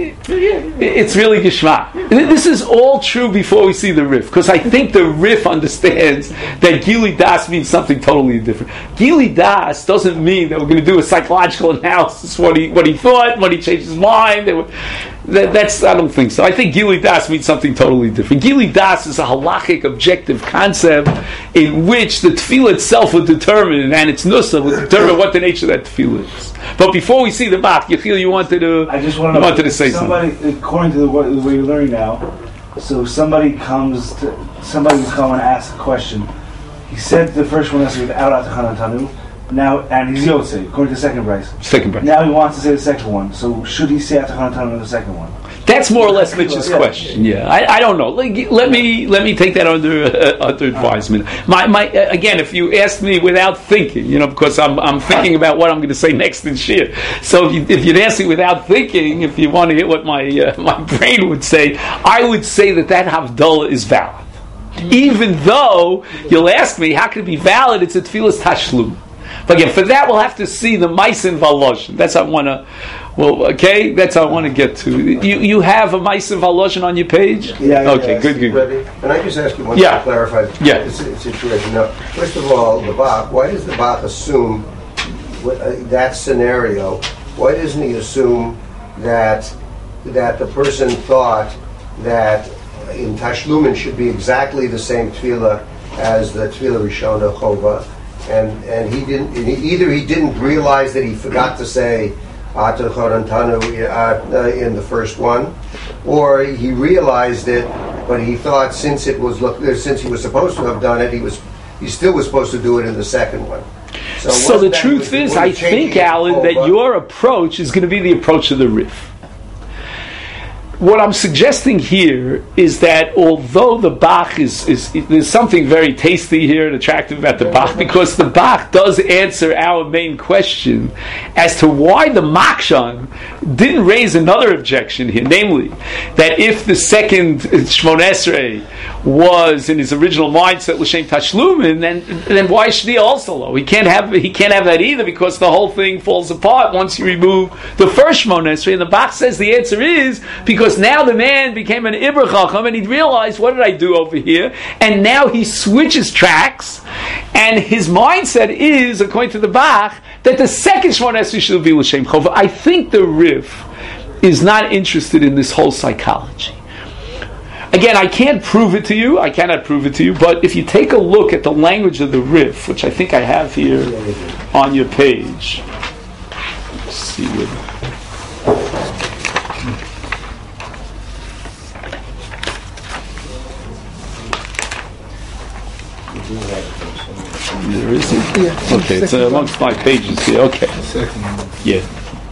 it's really gishma. This is all true before we see the Rif, because I think the Rif understands that Gili Das means something totally different. Gili Das doesn't mean that we're going to do a psychological analysis what he what he thought, what he changed his mind. Were, that, that's I don't think so. I think Gili Das means something totally different. Gili Das is a halachic objective concept in which the tefillah itself would determine, and its nusa would determine what the nature of that tefillah is. But before we see the Bach, you feel you wanted to. I just want to, wanted to say somebody, something. According to the way, the way you're learning now, so somebody comes to somebody will come and ask a question. He said the first one has to be without Atachan Antanu. Now, and he's Yotze, according to the second Brisa. Second Brisa. Now he wants to say the second one. So should he say Atachan Antanu in the second one? That's more or less Mitch's yeah. question. Yeah, I, I don't know. Let, let me let me take that under uh, under advisement. My my uh, again, if you asked me without thinking, you know, because I'm I'm thinking about what I'm going to say next in Shir. So if, you, if you'd ask me without thinking, if you want to hear what my uh, my brain would say, I would say that that Havdalah is valid, even though you'll ask me how can it be valid? It's a tefillas tashlum. But again, for that we'll have to see the Meisin Valoshin. That's how I want to. Well, okay, that's how I want to get to. You you have a Meisin Valoshin on your page? Yeah. yeah okay, yeah, good, good. Rebbe, can I just ask you one Yeah. to clarify Yeah. the si- situation? Now, first of all, the Bach, why does the Bach assume wh- uh, that scenario? Why doesn't he assume that that the person thought that in Tashlumin should be exactly the same tefillah as the tefillah Rishona Chova? And and he didn't. And he, either he didn't realize that he forgot to say Atachon Antanu uh, in the first one, or he realized it, but he thought since it was look since he was supposed to have done it, he was he still was supposed to do it in the second one. So, so the truth is, I think, Alan, that your approach is going to be the approach of the Rif. What I'm suggesting here is that although the Bach is, is, is there's something very tasty here and attractive about the Bach, because the Bach does answer our main question as to why the Makshan didn't raise another objection here, namely that if the second Shmon Esrei was in his original mindset l'shem tashlumin, then then why should he also low? He can't have he can't have that either, because the whole thing falls apart once you remove the first Shmon Esrei. And the Bach says the answer is because Because now the man became an Ibra Chacham and he realized, what did I do over here? And now he switches tracks, and his mindset is, according to the Bach, that the second Shemona Esrei should be L'Shem Chova. I think the Rif is not interested in this whole psychology. Again, I can't prove it to you, I cannot prove it to you, but if you take a look at the language of the Rif, which I think I have here on your page, let's see what. There is it? Yeah. Okay, it's uh, amongst my pages here. Okay. Yeah.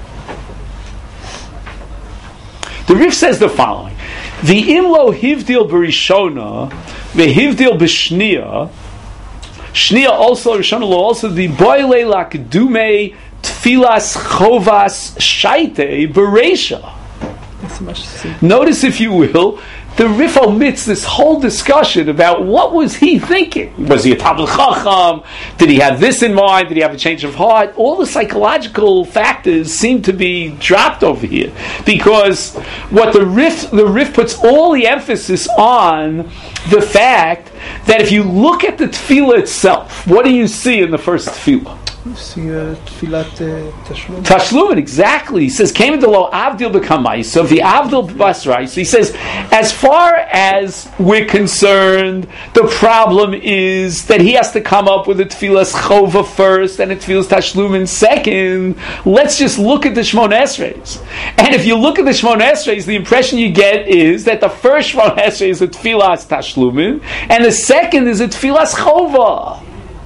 The Rif says the following: the imlo hivdil berishona, the hivdil b'shnia. Shnia also Rishona lo also the boile lakdume tfilas chovas shaite bereisha. Notice, if you will, the Rif omits this whole discussion about what was he thinking. Was he a Talmid Chacham? Did he have this in mind? Did he have a change of heart? All the psychological factors seem to be dropped over here, because what the Rif the Rif puts all the emphasis on the fact that if you look at the tefillah itself, what do you see in the first tefillah? You see uh, Tfilat uh, Tashlum. Tashlum, exactly. He says, came into lo avdil b'kamai. So the avdil b'basrai. So he says, as far as we're concerned, the problem is that he has to come up with a tfilas chova first and a tfilas tashlum in second. Let's just look at the Shmona Esreis. And if you look at the Shmona Esreis, the impression you get is that the first Shmona Esrei is a tfilas tashlumin, and the second is a tfilas chova.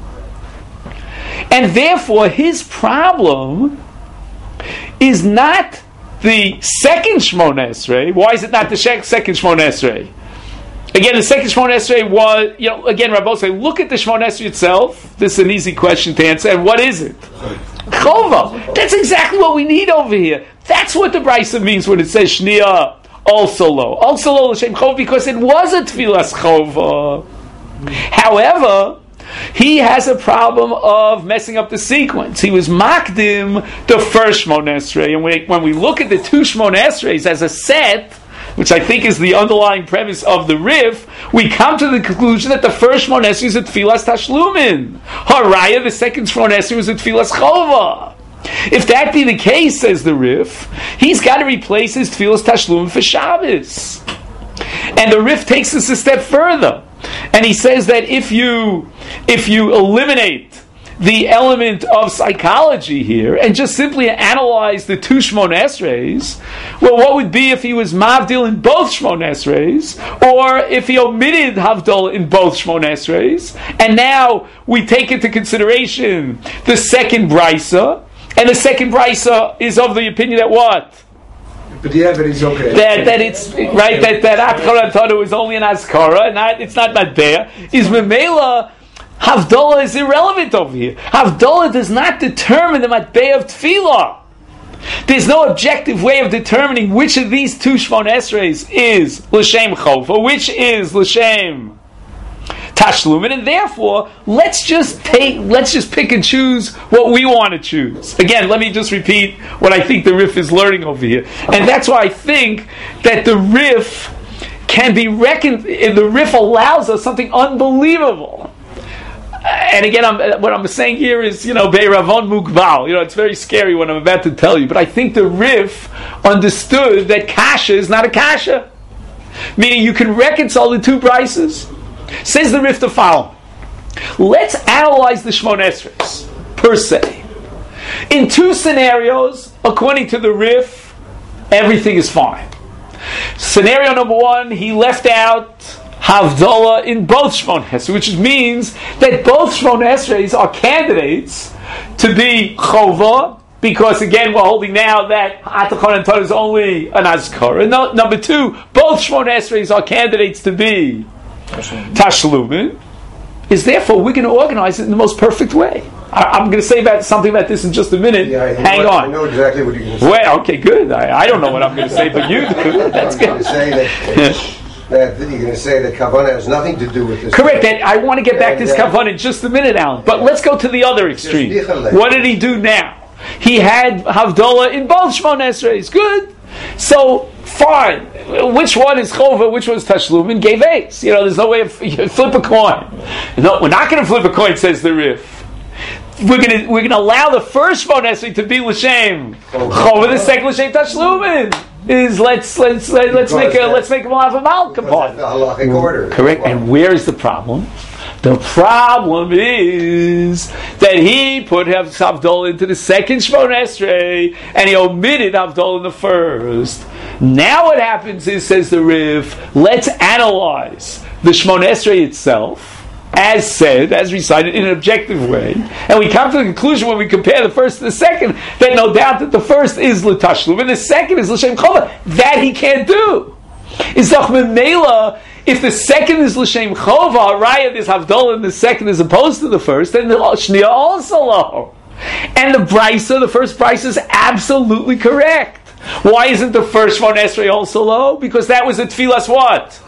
And therefore, his problem is not the second Shmona Esrei. Why is it not the second Shmona Esrei? Again, the second Shmona Esrei was, you know, again, Rabbi say, look at the Shmona Esrei itself. This is an easy question to answer. And what is it? Chova. That's exactly what we need over here. That's what the Brisa means when it says Shnia also lo. Also lo l'shem chova, because it was a tfilas chova. However, he has a problem of messing up the sequence. He was makdim the first Shmona Esrei, and we, when we look at the two Shmona Esreis as a set, which I think is the underlying premise of the Rif, we come to the conclusion that the first Shmona Esrei is a tfilas tashlumin. Haraya, the second Shmona Esrei was a tfilas chova. If that be the case, says the Rif, he's got to replace his tfilas tashlumin for Shabbos. And the Rif takes this a step further, and he says that if you if you eliminate the element of psychology here and just simply analyze the two Shmona Esreis, well, what would be if he was Mavdil in both Shmona Esreis, or if he omitted Havdol in both Shmona Esreis, and now we take into consideration the second Brisa, and the second Brisa is of the opinion that what? But yeah, but it's okay. That that it's right that that Atkara Tanu is only an Azkara, not it's not Matbeah. Is Memela Havdalah is irrelevant over here. Havdalah does not determine the Matbeah of Tefillah. There's no objective way of determining which of these two Shmona Esreis is L'Shem Chova, which is L'Shem Tashlumin, and therefore let's just take let's just pick and choose what we want to choose. Again, let me just repeat what I think the Rif is learning over here, and that's why I think that the Rif can be reckoned. The Rif allows us something unbelievable. And again, I'm, what I'm saying here is, you know, Beiravon Mukbal. You know, it's very scary what I'm about to tell you, but I think the Rif understood that kasha is not a kasha, meaning you can reconcile the two prices. Says the Rif the following: let's analyze the Shmona Esreis per se. In two scenarios, according to the Rif, everything is fine. Scenario number one, he left out Havdalah in both Shmona Esreis, which means that both Shmona Esreis are candidates to be Chova, because again, we're holding now that Atachon and Torah is only an Azkara. No, number two, both Shmona Esreis are candidates to be Tashlumin. Is therefore we're going to organize it in the most perfect way. I, I'm going to say about something about this in just a minute. Yeah, I Hang know, on. I know exactly what you're going to say. Well, okay, good. I, I don't know what I'm going to say, but you do. That's I'm going good. to say that, that you're going to say that Kavanah has nothing to do with this. Correct. And I want to get back to this Yeah. Kavanah in just a minute, Alan. But let's go to the other extreme. Just What did he do now? He had Havdalah in both Shmona Esreis. Good. So Fine. Which one is chova? Which one is tashlumin? Gave ace. You know, there's no way of you flip a coin. No, we're not going to flip a coin. Says the Rif. We're going to we're going to allow the first Shmon Esrei to be l'shem chova. The second l'shem tashlumin is let's let's let, let's make a let's make a malav malka part. The halachic order. Correct. And where is the problem? The problem is that he put Havdalah into the second Shmon Esrei and he omitted Havdalah in the first. Now what happens is, says the Riv, let's analyze the Shmon Esrei itself, as said, as recited, in an objective way, and we come to the conclusion when we compare the first to the second that no doubt that the first is L'Tashlum and the second is L'Shem Chova. That he can't do. Is Zach Memela. If the second is l'shem chova, Raya is Havdalah, and the second is opposed to the first, then the Shnia also low. And the Brisa, the first Brisa, is absolutely correct. Why isn't the first Shmon Esrei also low? Because that was a tefillas what?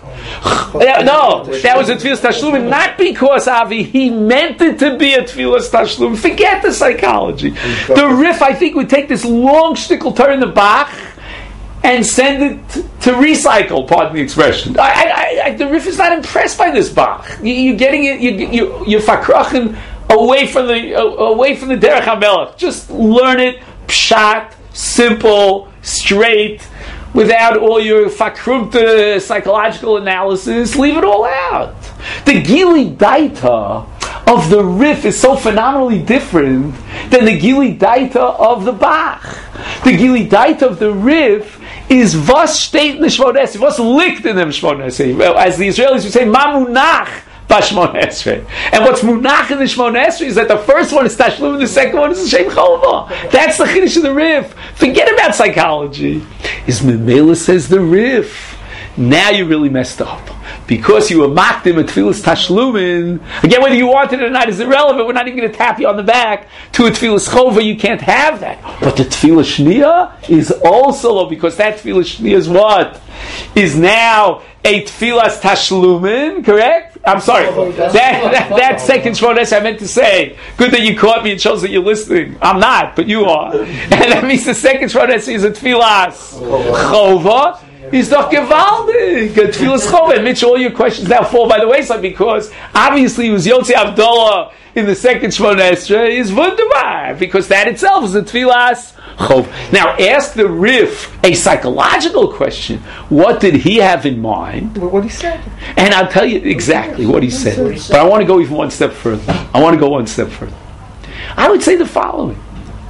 No, that was a tefillas tashlum, not because Avi he meant it to be a tefillas tashlum. Forget the psychology. The Rif, I think, would take this long shtickle turn the Bach and send it to, to recycle, pardon the expression. I, I, I, the Rif is not impressed by this Bach. You, you're getting it, you, you, you're fakrachen away from the uh, away from the Derech HaMelech. Just learn it, pshat, simple, straight, without all your fakrumta psychological analysis. Leave it all out. The Gili Daita of the Rif is so phenomenally different than the Gili Daita of the Bach. The Gili Daita of the Rif is was steht in the Shmon Esrei, was liegt in dem Shmon Esrei. As the Israelis would say, mamunach b'Shmon Esrei. And what's munach in the Shmon Esrei is that the first one is tashlum and the second one is L'Shem Chova. That's the chiddush of the Rif. Forget about psychology. Is Memela, says the Rif. Now you really messed up. Because you were mocked him at Tfilas Tashlumin. Again, whether you wanted it or not is irrelevant. We're not even going to tap you on the back to a Tfilas Chova. You can't have that. But the Tfilas Shniya is also low, because that Tfilas Shniya is what? Is now a Tfilas Tashlumin, correct? I'm sorry. That, that, that second Shmon Esrei I meant to say. Good that you caught me. It shows that you're listening. I'm not, but you are. And that means the second Shmon Esrei is a Tfilas Chova. He's not gewaldig. Tfilas Chova. And Mitch, all your questions now fall by the wayside, because obviously he was Yotzi Havdalah in the second Shmon Esrei is wunderbar, because that itself is a Tfilas Chova. Now ask the Rif a psychological question. What did he have in mind? What he said. And I'll tell you exactly what he said. But I want to go even one step further. I want to go one step further. I would say the following.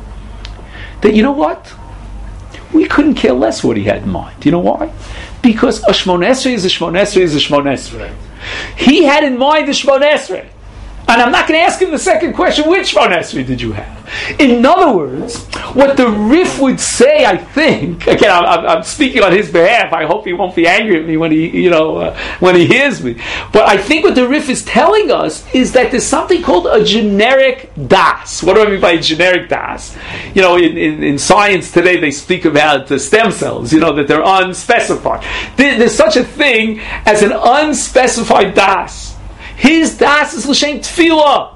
That, you know what? We couldn't care less what he had in mind. You know why? Because a Shmon Esrei is a Shmon Esrei is a Shmon Esrei. He had in mind the Shmon Esrei. And I'm not going to ask him the second question, which Shmon Esrei did you have? In other words, what the Rif would say, I think, again, I'm, I'm speaking on his behalf, I hope he won't be angry at me when he, you know, uh, when he hears me. But I think what the Rif is telling us is that there's something called a generic das. What do I mean by generic das? You know, in, in, in science today they speak about the stem cells, you know, that they're unspecified. There, there's such a thing as an unspecified das. His das is l'shem tefillah.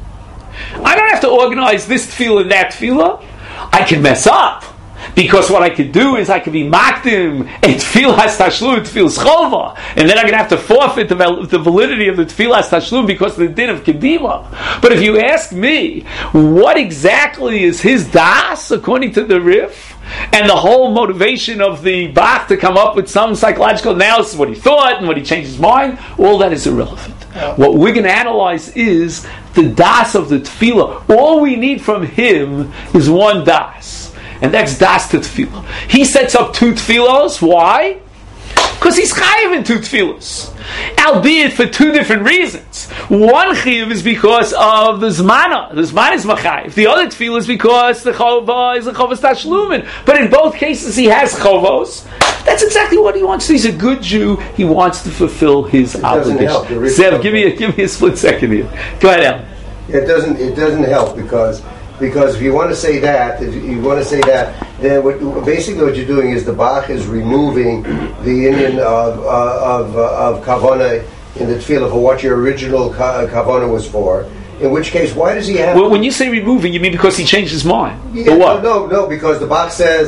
I don't have to organize this tefillah and that tefillah. I can mess up, because what I could do is I could be makdim a tefillas tashlum, tefillas chova, and then I'm going to have to forfeit the, the validity of the tefillas tashlum because of the din of kedima. But if you ask me, what exactly is his das according to the Rif? And the whole motivation of the Bach to come up with some psychological analysis, what he thought and what he changed his mind, all that is irrelevant. What we're going to analyze is the das of the tefillah. All we need from him is one das, and that's das to tefillah. He sets up two tefillos. Why? Because he's chayiv in two tefillos, albeit for two different reasons. One chayiv is because of the zmana. The zman is machayiv. The other tefillah is because the chova is a chovas tashlumin. But in both cases, he has chovos. That's exactly what he wants. He's a good Jew. He wants to fulfill his it obligation. Zev, give me a give me a split second here. Go ahead, Al. It doesn't. It doesn't help because. Because if you want to say that, if you want to say that, then what, basically what you're doing is the Bach is removing the union of uh, of uh, of kavana in the tefillah for what your original ka- kavana was for. In which case, why does he have? Well, when you say removing, you mean because he changed his mind, yeah, or what? No, no, no, because the Bach says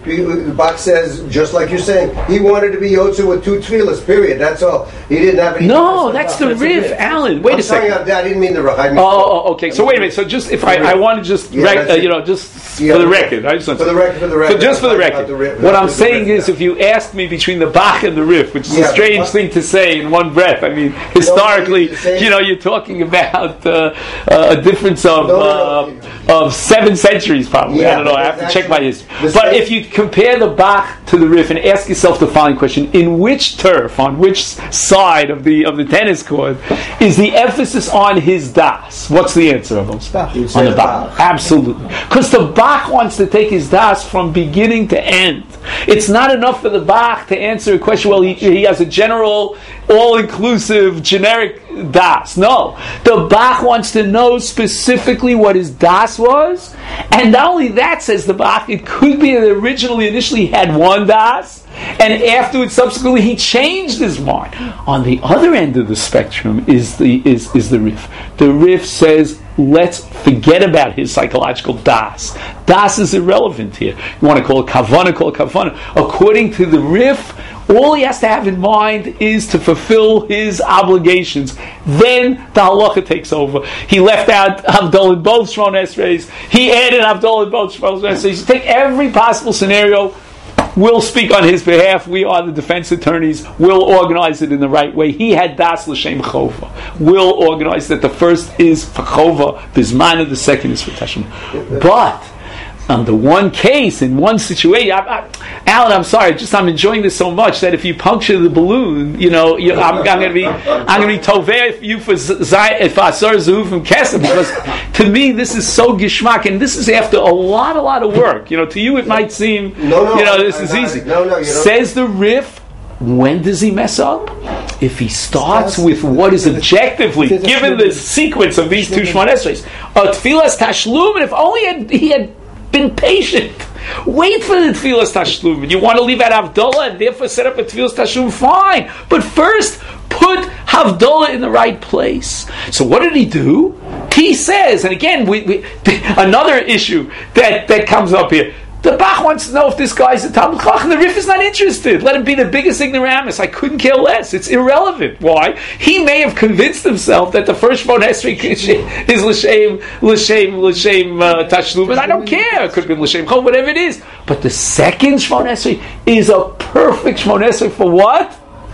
the Bach says, just like you're saying, he wanted to be Yotze with two tefillas, period. That's all. He didn't have any... No, that's the riff, Alan. Wait I'm a second. Sorry, I didn't mean the Rach. Oh, oh, okay. So wait a minute. So just, if I, I want to just, Yeah, rec- uh, it. you know, just Yeah, for the okay. record. I just want For to- the record, for the record. So just for the I'm talking record. about the riff, What not I'm the saying riff, is, yeah. if you asked me between the Bach and the riff, which is Yeah, a strange but- thing to say in one breath. I mean, historically, the same- you know, you're talking about uh, uh, a difference of No, no, no. uh, of seven centuries, probably. Yeah, I don't know. I but have to check my history. the But same- if you compare the Bach to the riff and ask yourself the following question: in which turf, on which side of the of the tennis court, is the emphasis on his das? What's the answer of those? You'd On say the the Bach. Bach. Absolutely. Because the Bach wants to take his das from beginning to end. It's not enough for the Bach to answer a question, well, he, he has a general, all-inclusive, generic das. No. The Bach wants to know specifically what his das was, and not only that, says the Bach, it could be that originally, initially, he had one das, and afterwards, subsequently, he changed his mind. On the other end of the spectrum is the is, is the Rif. The Rif says, let's forget about his psychological das. Das is irrelevant here. You want to call it kavana, call it kavana. According to the Rif, all he has to have in mind is to fulfill his obligations. Then the halacha takes over. He left out Havdalah in both Shmon Esreis. He added Havdalah in both Shmon Esreis. You take every possible scenario. We'll speak on his behalf. We are the defense attorneys. We'll organize it in the right way. He had das l'shem chova. We'll organize that the first is for chova, bismana, the second is for tashum. But under one case, in one situation, I, I, Alan, I'm sorry, just I'm enjoying this so much that if you puncture the balloon, you know, you, I'm, I'm going to be, I'm going to be toveh for you for zay, for asar zuhu from kesef, because to me this is so gishmak, and this is after a lot, a lot of work. You know, to you it might seem, No, no, you know, this I'm is not- easy. no, no, you don't. Says the Rif. When does he mess up? If he starts with what is objectively, given the sequence of these two Shmon Esreis, a tefillas tashlum, and if only had, he had been patient. Wait for the tefillas tashlum. You want to leave out Havdalah and therefore set up a tefillas tashlum, fine. But first, put Havdalah in the right place. So what did he do? He says, and again, we, we, another issue that, that comes up here. The Bach wants to know if this guy's a Talmud Chacham. The Rif is not interested. Let him be the biggest ignoramus. I couldn't care less. It's irrelevant. Why? He may have convinced himself that the first Shmon Esrei is l'shem, l'shem, l'shem uh, tashlum, and I don't care. It could be l'shem chol, whatever it is. But the second Shmon Esrei is a perfect Shmon Esrei for what?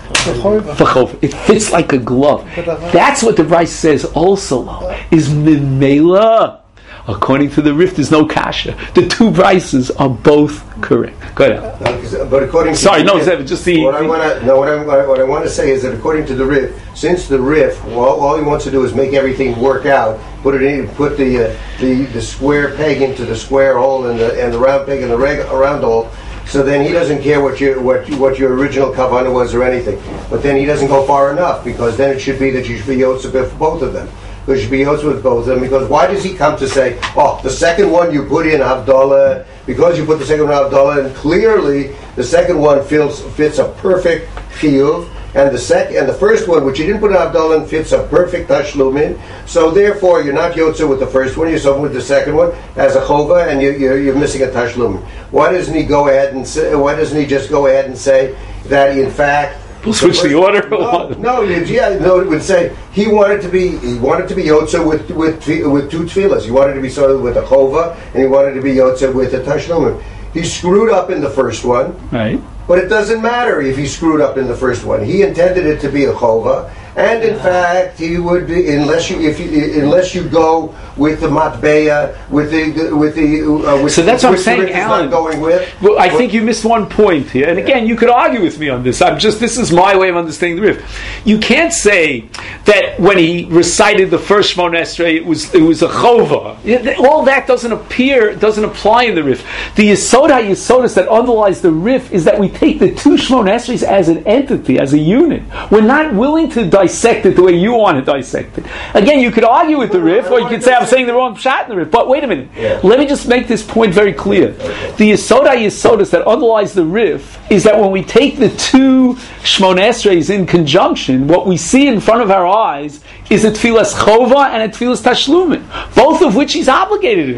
For chov. It fits like a glove. That's what the Rice says also, is mimela. According to the Rif, there's no kasha. The two Brises are both correct. Go ahead. No, but according to Sorry, the no, Rif, Zev, just the- what I want to no what I what I want to say is that according to the Rif, since the Rif, all, all he wants to do is make everything work out, put it in, put the uh, the the square peg into the square hole and the and the round peg in the reg, round hole. So then he doesn't care what your what what your original kavanah was or anything. But then he doesn't go far enough, because then it should be that you should be yotzeh for both of them. There should be yotzeh with both of them, because why does he come to say, oh, the second one you put in Havdalah, because you put the second one in Havdalah, and clearly the second one fits, fits a perfect chiyuv, and the sec and the first one, which you didn't put in Havdalah, fits a perfect tashlumin. So therefore, you're not yotzeh with the first one, you're something with the second one as a chova, and you, you're, you're missing a tashlumin. Why doesn't he go ahead and say? Why doesn't he just go ahead and say that in fact? We'll switch the order. No, no, yeah, no. It would say he wanted to be he wanted to be yotze with with with two tefillas. He wanted to be started with a chova, and he wanted to be yotze with a tashlumin. He screwed up in the first one, Right. but it doesn't matter if he screwed up in the first one. He intended it to be a chova, and in fact, he would be, unless you if you, unless you go with the matbeya with the with the uh, with, So that's what I'm which the saying, Rif is Alan. not going with. Well, I think you missed one point here, and again, you could argue with me on this. I'm just this is my way of understanding the Rif. You can't say that when he recited the first Shmon Esrei, it was it was a chova. All that doesn't appear, doesn't apply in the Rif. The Yesod HaYesodis that underlies the Rif is that we take the two Shmon Esreis as an entity, as a unit. We're not willing to dissect it the way you want to dissect it. Again, you could argue with the Rif, or you could say I'm saying the wrong pshat in the Rif. But wait a minute. Yeah. Let me just make this point very clear. The Yesod HaYesodis that underlies the Rif is that when we take the two Shmon Esreis in conjunction, what we see in front of our eyes is a Tfilas Chova and a Tfilas Tashlumin, both of which he's obligated to him.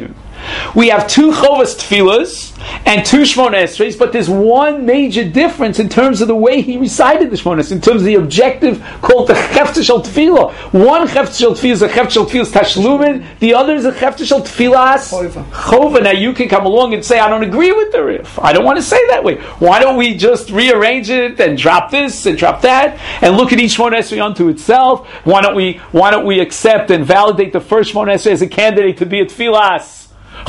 We have two Chovas Tfilas and two Shmona Esreis, but there's one major difference in terms of the way he recited the Shmona Esreis, in terms of the objective called the Chefta Shel Tefillah. One Chefta Shel Tefillah is a Chefta Shel Tefillah Tashlumin, the other is a Chefta Shel Tefillas Chova. Now you can come along and say, I don't agree with the Rif. I don't want to say that way. Why don't we just rearrange it and drop this and drop that and look at each Shmona Esrei unto itself? Why don't we Why don't we accept and validate the first Shmona Esrei as a candidate to be a Tefillas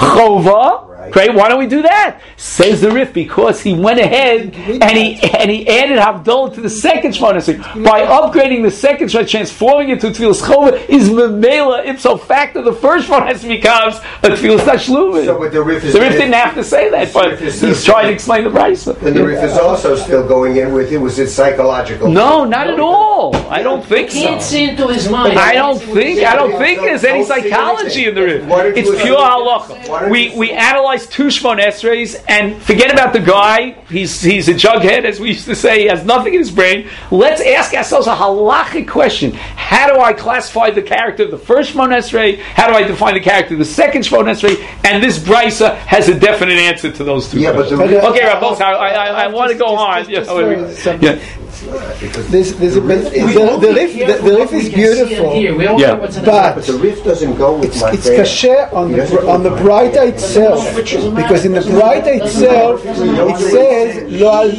Chova? Right. Great. Why don't we do that? Says the Rif, because he went ahead and he and he added Havdalah to the second Shmona Esrei. By upgrading the second Shmona, transforming it to Tefillas Chova, is Memela ipso facto the first Shmona Esrei becomes a Tefillas Tashlumin. So, but the Rif is the Rif didn't have to say that, but he's trying to explain the Brisa. And the Rif is also still going in with it. Was it psychological? No, not at all. I don't think so. Can't see into his mind. I don't think. I don't think there's any psychology in the Rif. It's pure halacha. We we analyze two Shmona Esreis and forget about the guy. He's he's a jughead, as we used to say. He has nothing in his brain. Let's ask ourselves a halachic question: how do I classify the character of the first Shmona Esrei? How do I define the character of the second Shmona Esrei? And this brisa has a definite answer to those two. Yeah, questions. but the, okay, Rabbi, I, I, I want to go on. Just, just, you know, just yeah. There's, there's a, the, the, the riff, the, the riff is beautiful, yeah. but, but the riff doesn't go with it's, my it's kasher on the on the Braita itself, because in the Braita itself it says lo al,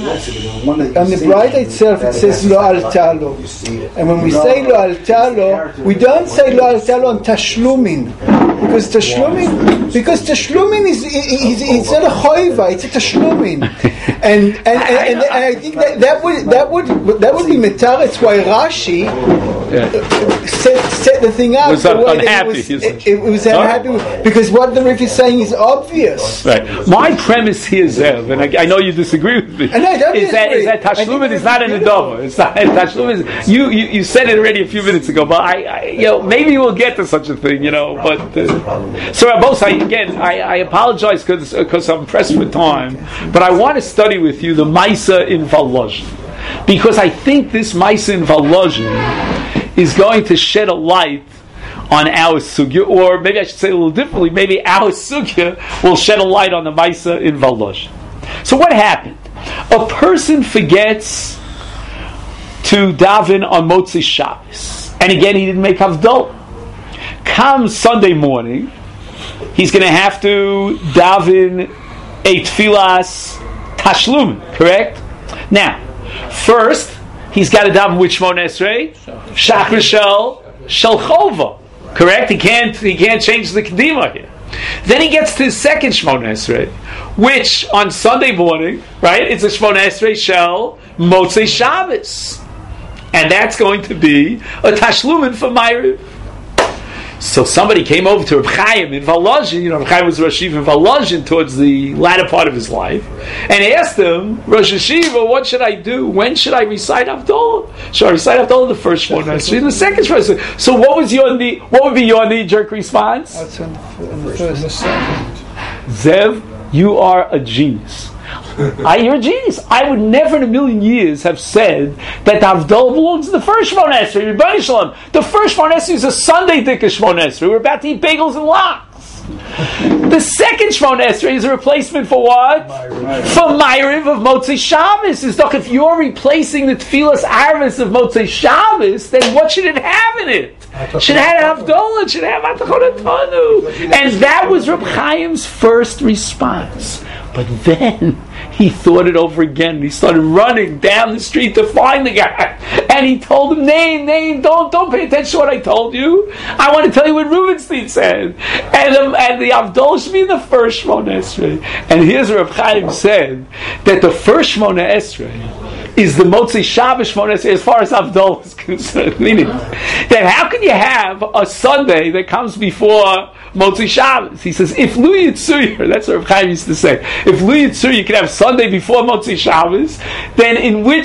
on the Braita itself it says lo al talo, and when we say lo al talo, we don't say lo al talo on tashlumin, because tashlumin because tashlumin is, is, is it's not a choiva, it's a tashlumin, and and, and, and, and I think that, that would that would that would be metaretz why Rashi yeah. set, set the thing up was the way unhappy. It was, it, it was unhappy because what the Rif is saying is obvious. Right. My premise here, Zev, and I, I know you disagree with me, I know, don't is that is that Tashlumin is not an adova. It's not Tashlumin. Is, you, you you said it already a few minutes ago, but I, I you know maybe we'll get to such a thing, you know. But uh, so both I again I, I apologize because because I'm pressed for time, but I want to study with you the Maisa in Volozhin. Because I think this Maisa in Volozhin is going to shed a light on our sugya, or maybe I should say a little differently, maybe our sugya will shed a light on the Maisa in Volozhin. So what happened? A person forgets to daven on Motzei Shabbos, and again he didn't make Havdalah. Comes Sunday morning, he's going to have to daven a Tfilas Tashlum, correct? Now, first, he's got to daven which Shmona Esrei? Shachar Shel Shel Chova. Correct? He can't he can't change the Kedima here. Then he gets to his second Shmona Esrei, which on Sunday morning, right, it's a Shmona Esrei Shel Motzei Shabbos. And that's going to be a Tashlumin for Ma'ariv. So somebody came over to Reb Chaim in Volozhin, you know, Reb Chaim was Rosh Yeshiva in Volozhin towards the latter part of his life, and asked him, Rosh Yeshiva, what should I do? When should I recite Havdalah? Should I recite Havdalah the first one, and the second one? So what was your knee, what would be your knee-jerk response? That's on the, on the first, the second. Zev, you are a genius. I, you're a genius. I would never in a million years have said that the Havdalah belongs to the first Shmona Esrei. Rebbeinu Shalom. The first Shmona Esrei is a Sunday Dika Shmona Esrei. We're about to eat bagels and lox. The second Shmona Esrei is a replacement for what? Ma'ariv. For Ma'ariv of Motzei Shabbos. Is look, if you're replacing the Tfilas Arvis of Motzei Shabbos, then what should it have in it? It should have Havdalah. It should have Atachon Tanu. And that was Reb Chaim's first response. But then he thought it over again, and he started running down the street to find the guy. And he told him, name, name, don't don't pay attention to what I told you. I want to tell you what Rubenstein said. And, um, and the Havdalah should be the first Shmona Esrei. And here's what Reb Chaim said, that the first Shmona Esrei is the Motzei Shabbos Shmona Esrei as far as Havdalah is concerned. Meaning that how can you have a Sunday that comes before Motzei Shabbos? He says, if Lu Yitzur, that's what Reb Chaim used to say, if Lu Yitzur you can have Sunday before Motzei Shabbos, then in which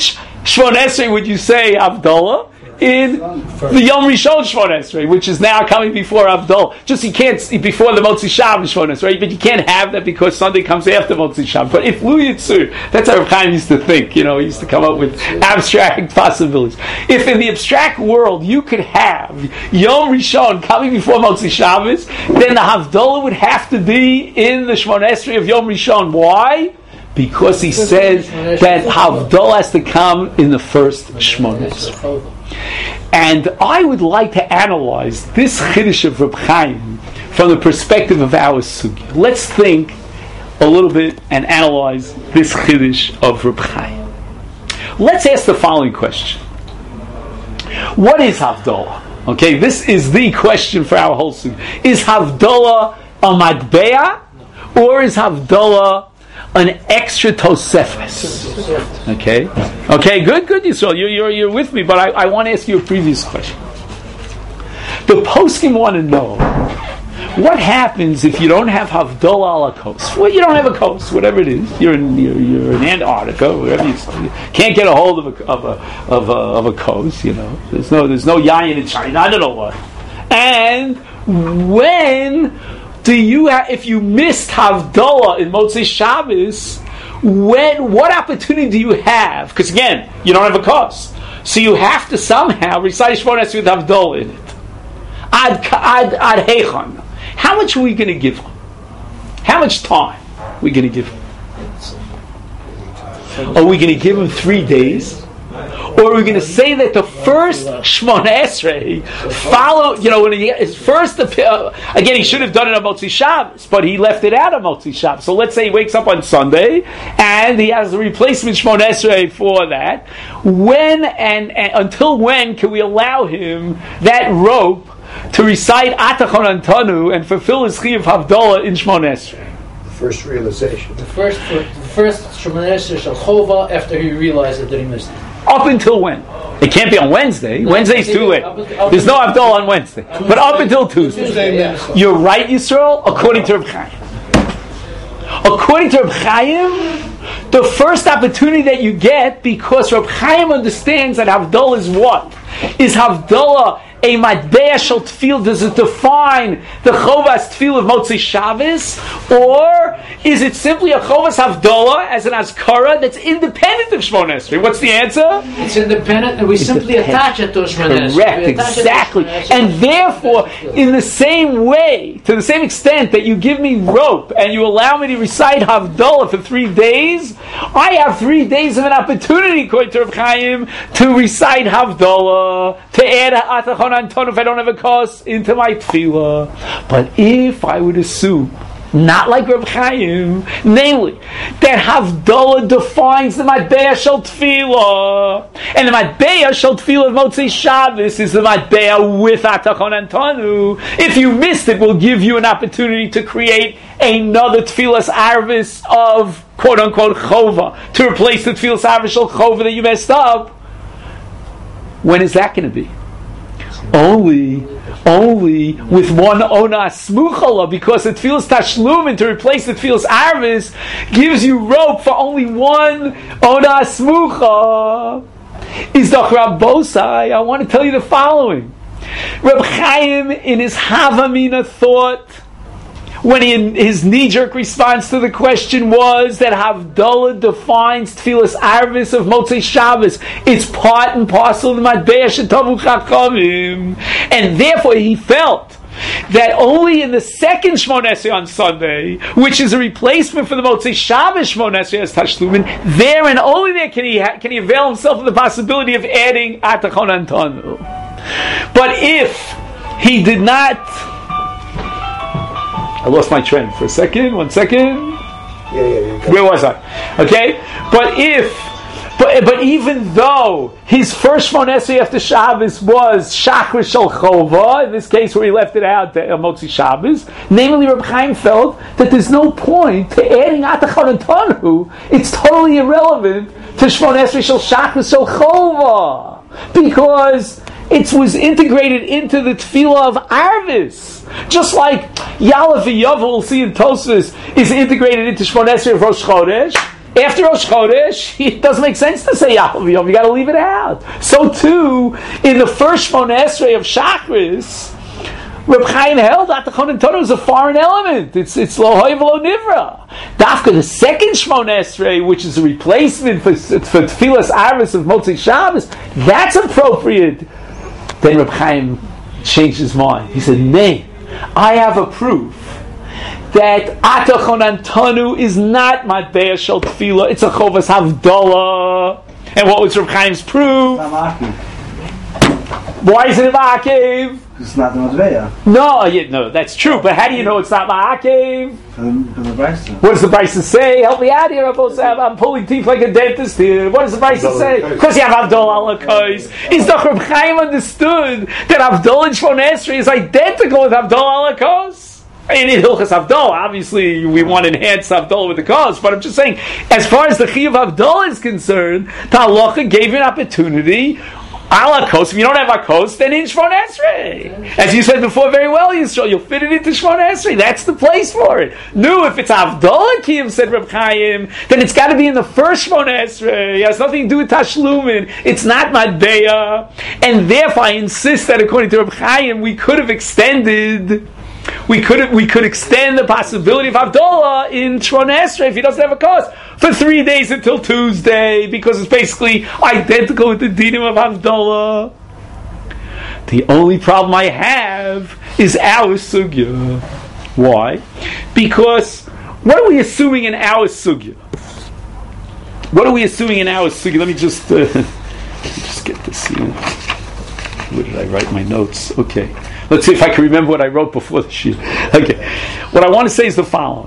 Shmon Esrei would you say Havdalah? In the Yom Rishon Shmon Esrei, which is now coming before Havdalah. Just you can't, before the Motzi Shabbos Shmon Esrei, but you can't have that because Sunday comes after Motzi Shabbos. But if Lu Yitzur, that's how Reb Chaim used to think, you know, he used to come up with abstract possibilities. If in the abstract world you could have Yom Rishon coming before Motzi Shabbos, then the Havdalah would have to be in the Shmon Esrei of Yom Rishon. Why? Because he said that Havdalah has to come in the first Shmon Esrei. And I would like to analyze this Chiddush of Reb Chaim from the perspective of our Sugi. Let's think a little bit and analyze this Chiddush of Reb Chaim. Let's ask the following question. What is Havdalah? Okay, this is the question for our whole Sugi. Is Havdalah a Matbeah or is Havdalah an extra Tosefes? Okay, okay, good, good, Yisrael. You're, you're, you're with me, but I, I want to ask you a previous question. The poskim want to know what happens if you don't have Havdalah ala Kos. Well, you don't have a Kos, whatever it is. You're in, you're, you're in Antarctica, whatever you say. You can't get a hold of a of a of a of a Kos. You know, there's no there's no yayin in China. I don't know what. And when do you ha- if you missed Havdalah in Motzei Shabbos, when what opportunity do you have? Because again, you don't have a Kos, so you have to somehow recite Shmon Esrei with Havdalah in it. Ad ad ad heichon. How much are we going to give him? How much time are we going to give him? Are we going to give him three days? Or are we going to say that the first Shmon Esrei follow, you know, when he his first, uh, again, he should have done it on Motzi Shabbos, but he left it out on Motzi Shabbos. So let's say he wakes up on Sunday and he has a replacement Shmon Esrei for that. When and, and until when can we allow him that rope to recite Atachon Antanu and fulfill his Chiyuv Havdalah in Shmon Esrei? First realization. The first, the first Shemon Esrei Shel Chova after he realized that he missed it. Up until when? It can't be on Wednesday. No, Wednesday's too late. Up, up, There's no Havdalah on Wednesday. Tuesday, but up until Tuesday. Tuesday yeah. You're right, Yisrael, according to Reb Chaim. According to Reb Chaim, the first opportunity that you get, because Reb Chaim understands that Havdalah is what? Is Havdalah a matbeah shel tefillah? Does it define the chovas tefillah of Motzei Shabbos, or is it simply a chovas havdalah as an azkara that's independent of Shmon Esrei? What's the answer? It's independent, and we it's simply attach it to Shmon Esrei. Correct, exactly. And therefore, in the same way, to the same extent that you give me rope and you allow me to recite havdalah for three days, I have three days of an opportunity, according to Reb Chaim, to recite havdalah, to add atachon Anton if I don't have a Kos into my tefillah. But if I would assume, not like Reb Chaim, namely, that Havdalah defines the Matbeah Shel Tefillah, and the Matbeah Shel Tefillah of Motzei Shabbos is the Matbeah with Atachon Antanu. If you missed it, we'll give you an opportunity to create another Tefillas Arvis of quote-unquote Chova, to replace the Tefillas Arvis Shel Chova that you messed up. When is that going to be? Only, only with one ona smuchala, because the tefillas tashlumin to replace the tefillas arvis gives you rope for only one ona smucha. Is the Rabbosai? I want to tell you the following. Reb Chaim, in his Havamina thought, when he, his knee-jerk response to the question was that Havdalah defines Tfilas Arvis of Motzei Shabbos. It's part and parcel of the Matbeah Shetavu Chachamim. And therefore he felt that only in the second Shmon Esrei on Sunday, which is a replacement for the Motzei Shabbos Shmon Esrei as Tashlumin, there and only there can he ha- can he avail himself of the possibility of adding Atachon Antanu. But if he did not... I lost my trend for a second. One second. Yeah, yeah, yeah. Where was I? Okay, but if, but but even though his first Shmon Esrei after Shabbos was Shachar Shel Chova, in this case where he left it out, uh, Motzi Shabbos, namely Reb Chaim felt that there's no point to adding Atachon Antanu. It's totally irrelevant to Shmon Esrei Shel Shachar Shel Chova, because it was integrated into the tefillah of Arvis. Just like Yalav V'Yav, we'll see in Tosfos, is integrated into Shmon Esrei of Rosh Chodesh, After Rosh Chodesh, it doesn't make sense to say Yaakov Yom. You got to leave it out. So too, in the first Shmona Esrei of Shachris, Reb Chaim held that the Chonan Tonu is a foreign element. It's it's lo hoy v'lo nivra. Dafka the second Shmona Esrei, which is a replacement for for Tfilas Arvis of Motzei Shabbos, that's appropriate. Then Reb Chaim changed his mind. He said, "Nay, I have a proof that Ata Chonan Tonu is not Matbeya Shel Tefillah. It's a Chovas Havdalah." And what was Reb Chaim's proof? Why is it Ma'akev? It's not the Matbeya. No, yeah, no, that's true. But how do you know it's not Ma'akev? From, from the Brisa. What does the Brisa say? Help me out here, I'm pulling teeth like a dentist here. What does the Brisa say? Because you have Havdalah ala Kos. Is the Reb Chaim understood that Havdalah in Shmona Esrei is identical with Havdalah ala Kos? In Hilchas Havdalah, obviously we want to enhance Havdalah with the cause, but I'm just saying, as far as the Chiyuv Havdalah is concerned, the Halacha gave you an opportunity. Ala Kos, if you don't have a Kos, then in Shmona Esrei. As you said before very well, Yisrael, you'll fit it into Shmona Esrei. That's the place for it. No, if it's Havdalah Kiyum, said Reb Chaim, then it's got to be in the first Shmona Esrei. It has nothing to do with Tashlumin. It's not Matbeya. And therefore I insist that according to Reb Chaim, we could have extended We could we could extend the possibility of Havdalah in Shmona Esrei if he doesn't have a cause for three days until Tuesday, because it's basically identical with the dinim of Havdalah. The only problem I have is our sugya. Why? Because what are we assuming in our sugya? What are we assuming in our sugya? Let me just uh, let me just get this here. Where did I write my notes? Okay. Let's see if I can remember what I wrote before the sheet. Okay. What I want to say is the following.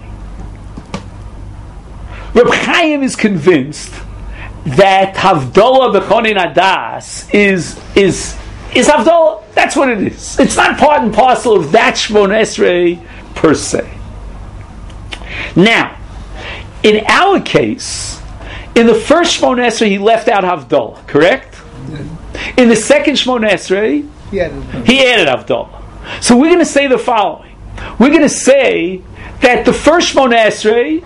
Reb Chaim is convinced that Havdalah b'chonin adas is is is Havdalah. That's what it is. It's not part and parcel of that Shmona Esrei per se. Now, in our case, in the first Shmona Esrei he left out Havdalah, correct? In the second Shmona Esrei, he added, he added Havdalah. So we're going to say the following. We're going to say that the first Shmona Esrei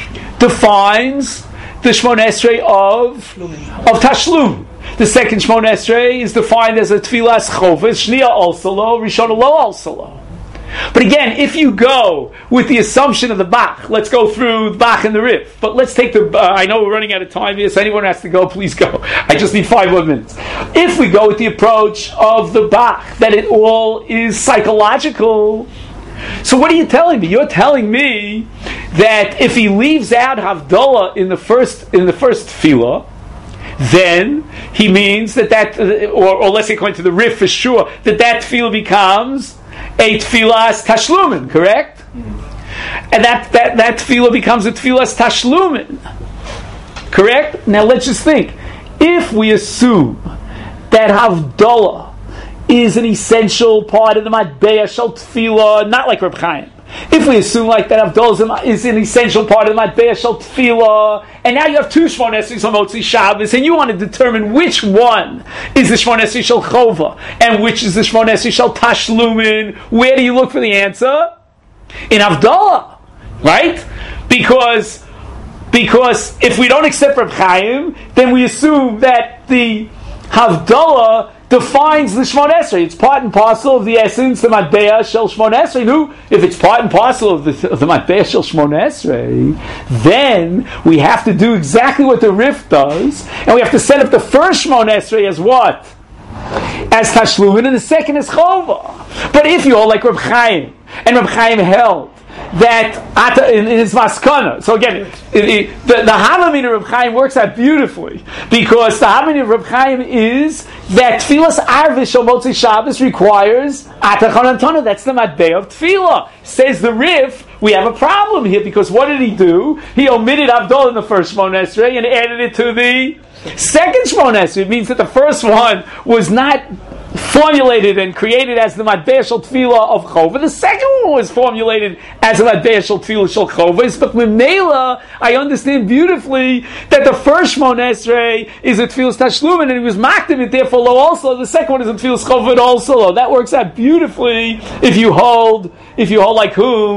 defines the Shmona Esrei of, of Tashlum. The second Shmona Esrei is defined as a Tfilas Choves, Shniya also lo, Rishon lo also lo. But again, if you go with the assumption of the Bach, let's go through the Bach and the Rif. But let's take the, uh, I know we're running out of time here, so anyone has to go, please go. I just need five more minutes. If we go with the approach of the Bach, that it all is psychological, so what are you telling me? You're telling me that if he leaves out Havdalah in the first, in the first tefillah, then he means that that, or, or let's say according to the Rif for sure, that that tefillah becomes a tefillas tashlumin, correct? Mm-hmm. And that, that, that tefillah becomes a tefillas tashlumin, correct? Now let's just think. If we assume that Havdalah is an essential part of the Matbeya Shel Tefillah, not like Reb Chaim. If we assume like that Havdalah is an essential part of the Matbeya Shel Tefillah, and now you have two Shmona Esrei on Motzei Shabbos, and you want to determine which one is the Shmona Esrei Shel Chova and which is the Shmona Esrei Shel Tashlumin, where do you look for the answer? In Havdalah, right? Because because if we don't accept Reb Chaim, then we assume that the Havdalah defines the Shmona Esrei. It's part and parcel of the essence, the Matbeya Shel Shmona Esrei. No, if it's part and parcel of the, of the Matbeya Shel Shmona Esrei, then we have to do exactly what the Rif does, and we have to set up the first Shmona Esrei as what? As Tashlumin, and the second as Chova. But if you hold like Reb Chaim, and Reb Chaim held that in, in his maskana. So again, it, it, the, the Hamamin of Reb Chaim works out beautifully, because the Hamamin of Reb Chaim is that Tfilas Arvis Shel Motzei Shabbos requires Ata Chonan Tonu. That's the Matbeya of Tfilah. Says the Rif, we have a problem here, because what did he do? He omitted Havdalah in the first Shmona Esrei and added it to the second Shmona Esrei. It means that the first one was not formulated and created as the Matbeya Shel Tefillah of Chova. The second one was formulated as the Matbeya Shel Tefillah Shel Chova. But Memela, I understand beautifully that the first Shmona Esrei is a Tefillah Tashlumin, and he was makdim it therefore lo also. The second one is a Tefillah Chova also lo. That works out beautifully if you hold, if you hold like whom?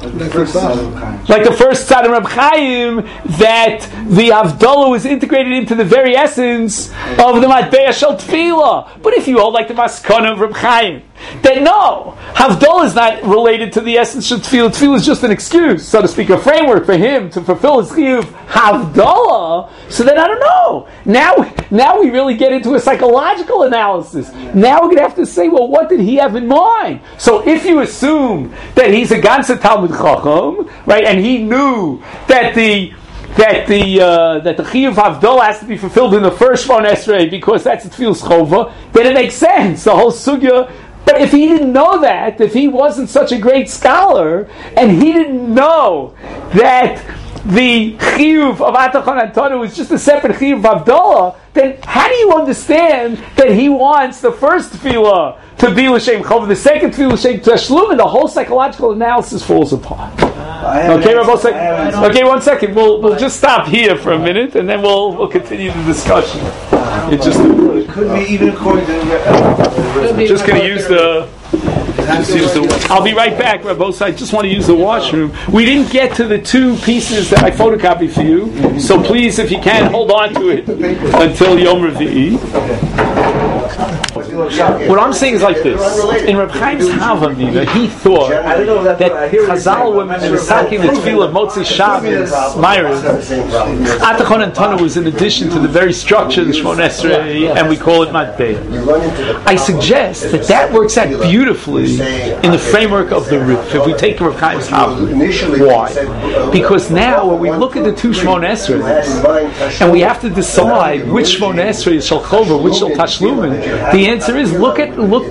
The first side of Reb Chaim. Like the first side of Reb Chaim, that the Havdalah was integrated into the very essence of the Matbeah Shel Tefillah. But if you hold like the Maskana of Reb Chaim, then no, Havdalah is not related to the essence of Tefillah. Tefillah is just an excuse, so to speak, a framework for him to fulfill his chiyuv Havdalah. So then I don't know. Now, now we really get into a psychological analysis. Now we're going to have to say, well, what did he have in mind? So if you assume that he's a Gansa Talmud Chacham, right, and he knew that the that the uh, that the chiyuv Havdalah has to be fulfilled in the first Shmon Esrei because that's the Tefillas Chova, then it makes sense. The whole sugya. But if he didn't know that, if he wasn't such a great scholar, and he didn't know that the chiyuv of Atachon Antonu was just a separate chiyuv of Havdalah, then how do you understand that he wants the first tefillah to be l'shem chov, the second tefillah l'shem tashlum, and the whole psychological analysis falls apart? Okay, Rabbi, okay, one second. We'll we'll just stop here for a minute, and then we'll we'll continue the discussion. It just it could be even according to the. Just going to use the. Just use the. I'll be right back, Rabbi. I just want to use the washroom. We didn't get to the two pieces that I photocopied for you, so please, if you can, hold on to it until Yom Revi'i. What I'm saying is like this. In Reb Chaim's Havamina, he thought that Chazal, when they were talking the tefillah of Motzei Shabbos, Myrav, Atachon Antonu was in addition to the very structure of the Shmon Esrei, and we call it Matbeah. I suggest that that works out beautifully in the framework of the Rif. If we take Reb Chaim's Havamina, why? Because now when we look at the two Shmon Esreis, and we have to decide which Shmon Esrei is Shel Chova, which Shel Tashlumin, the answer is look at look.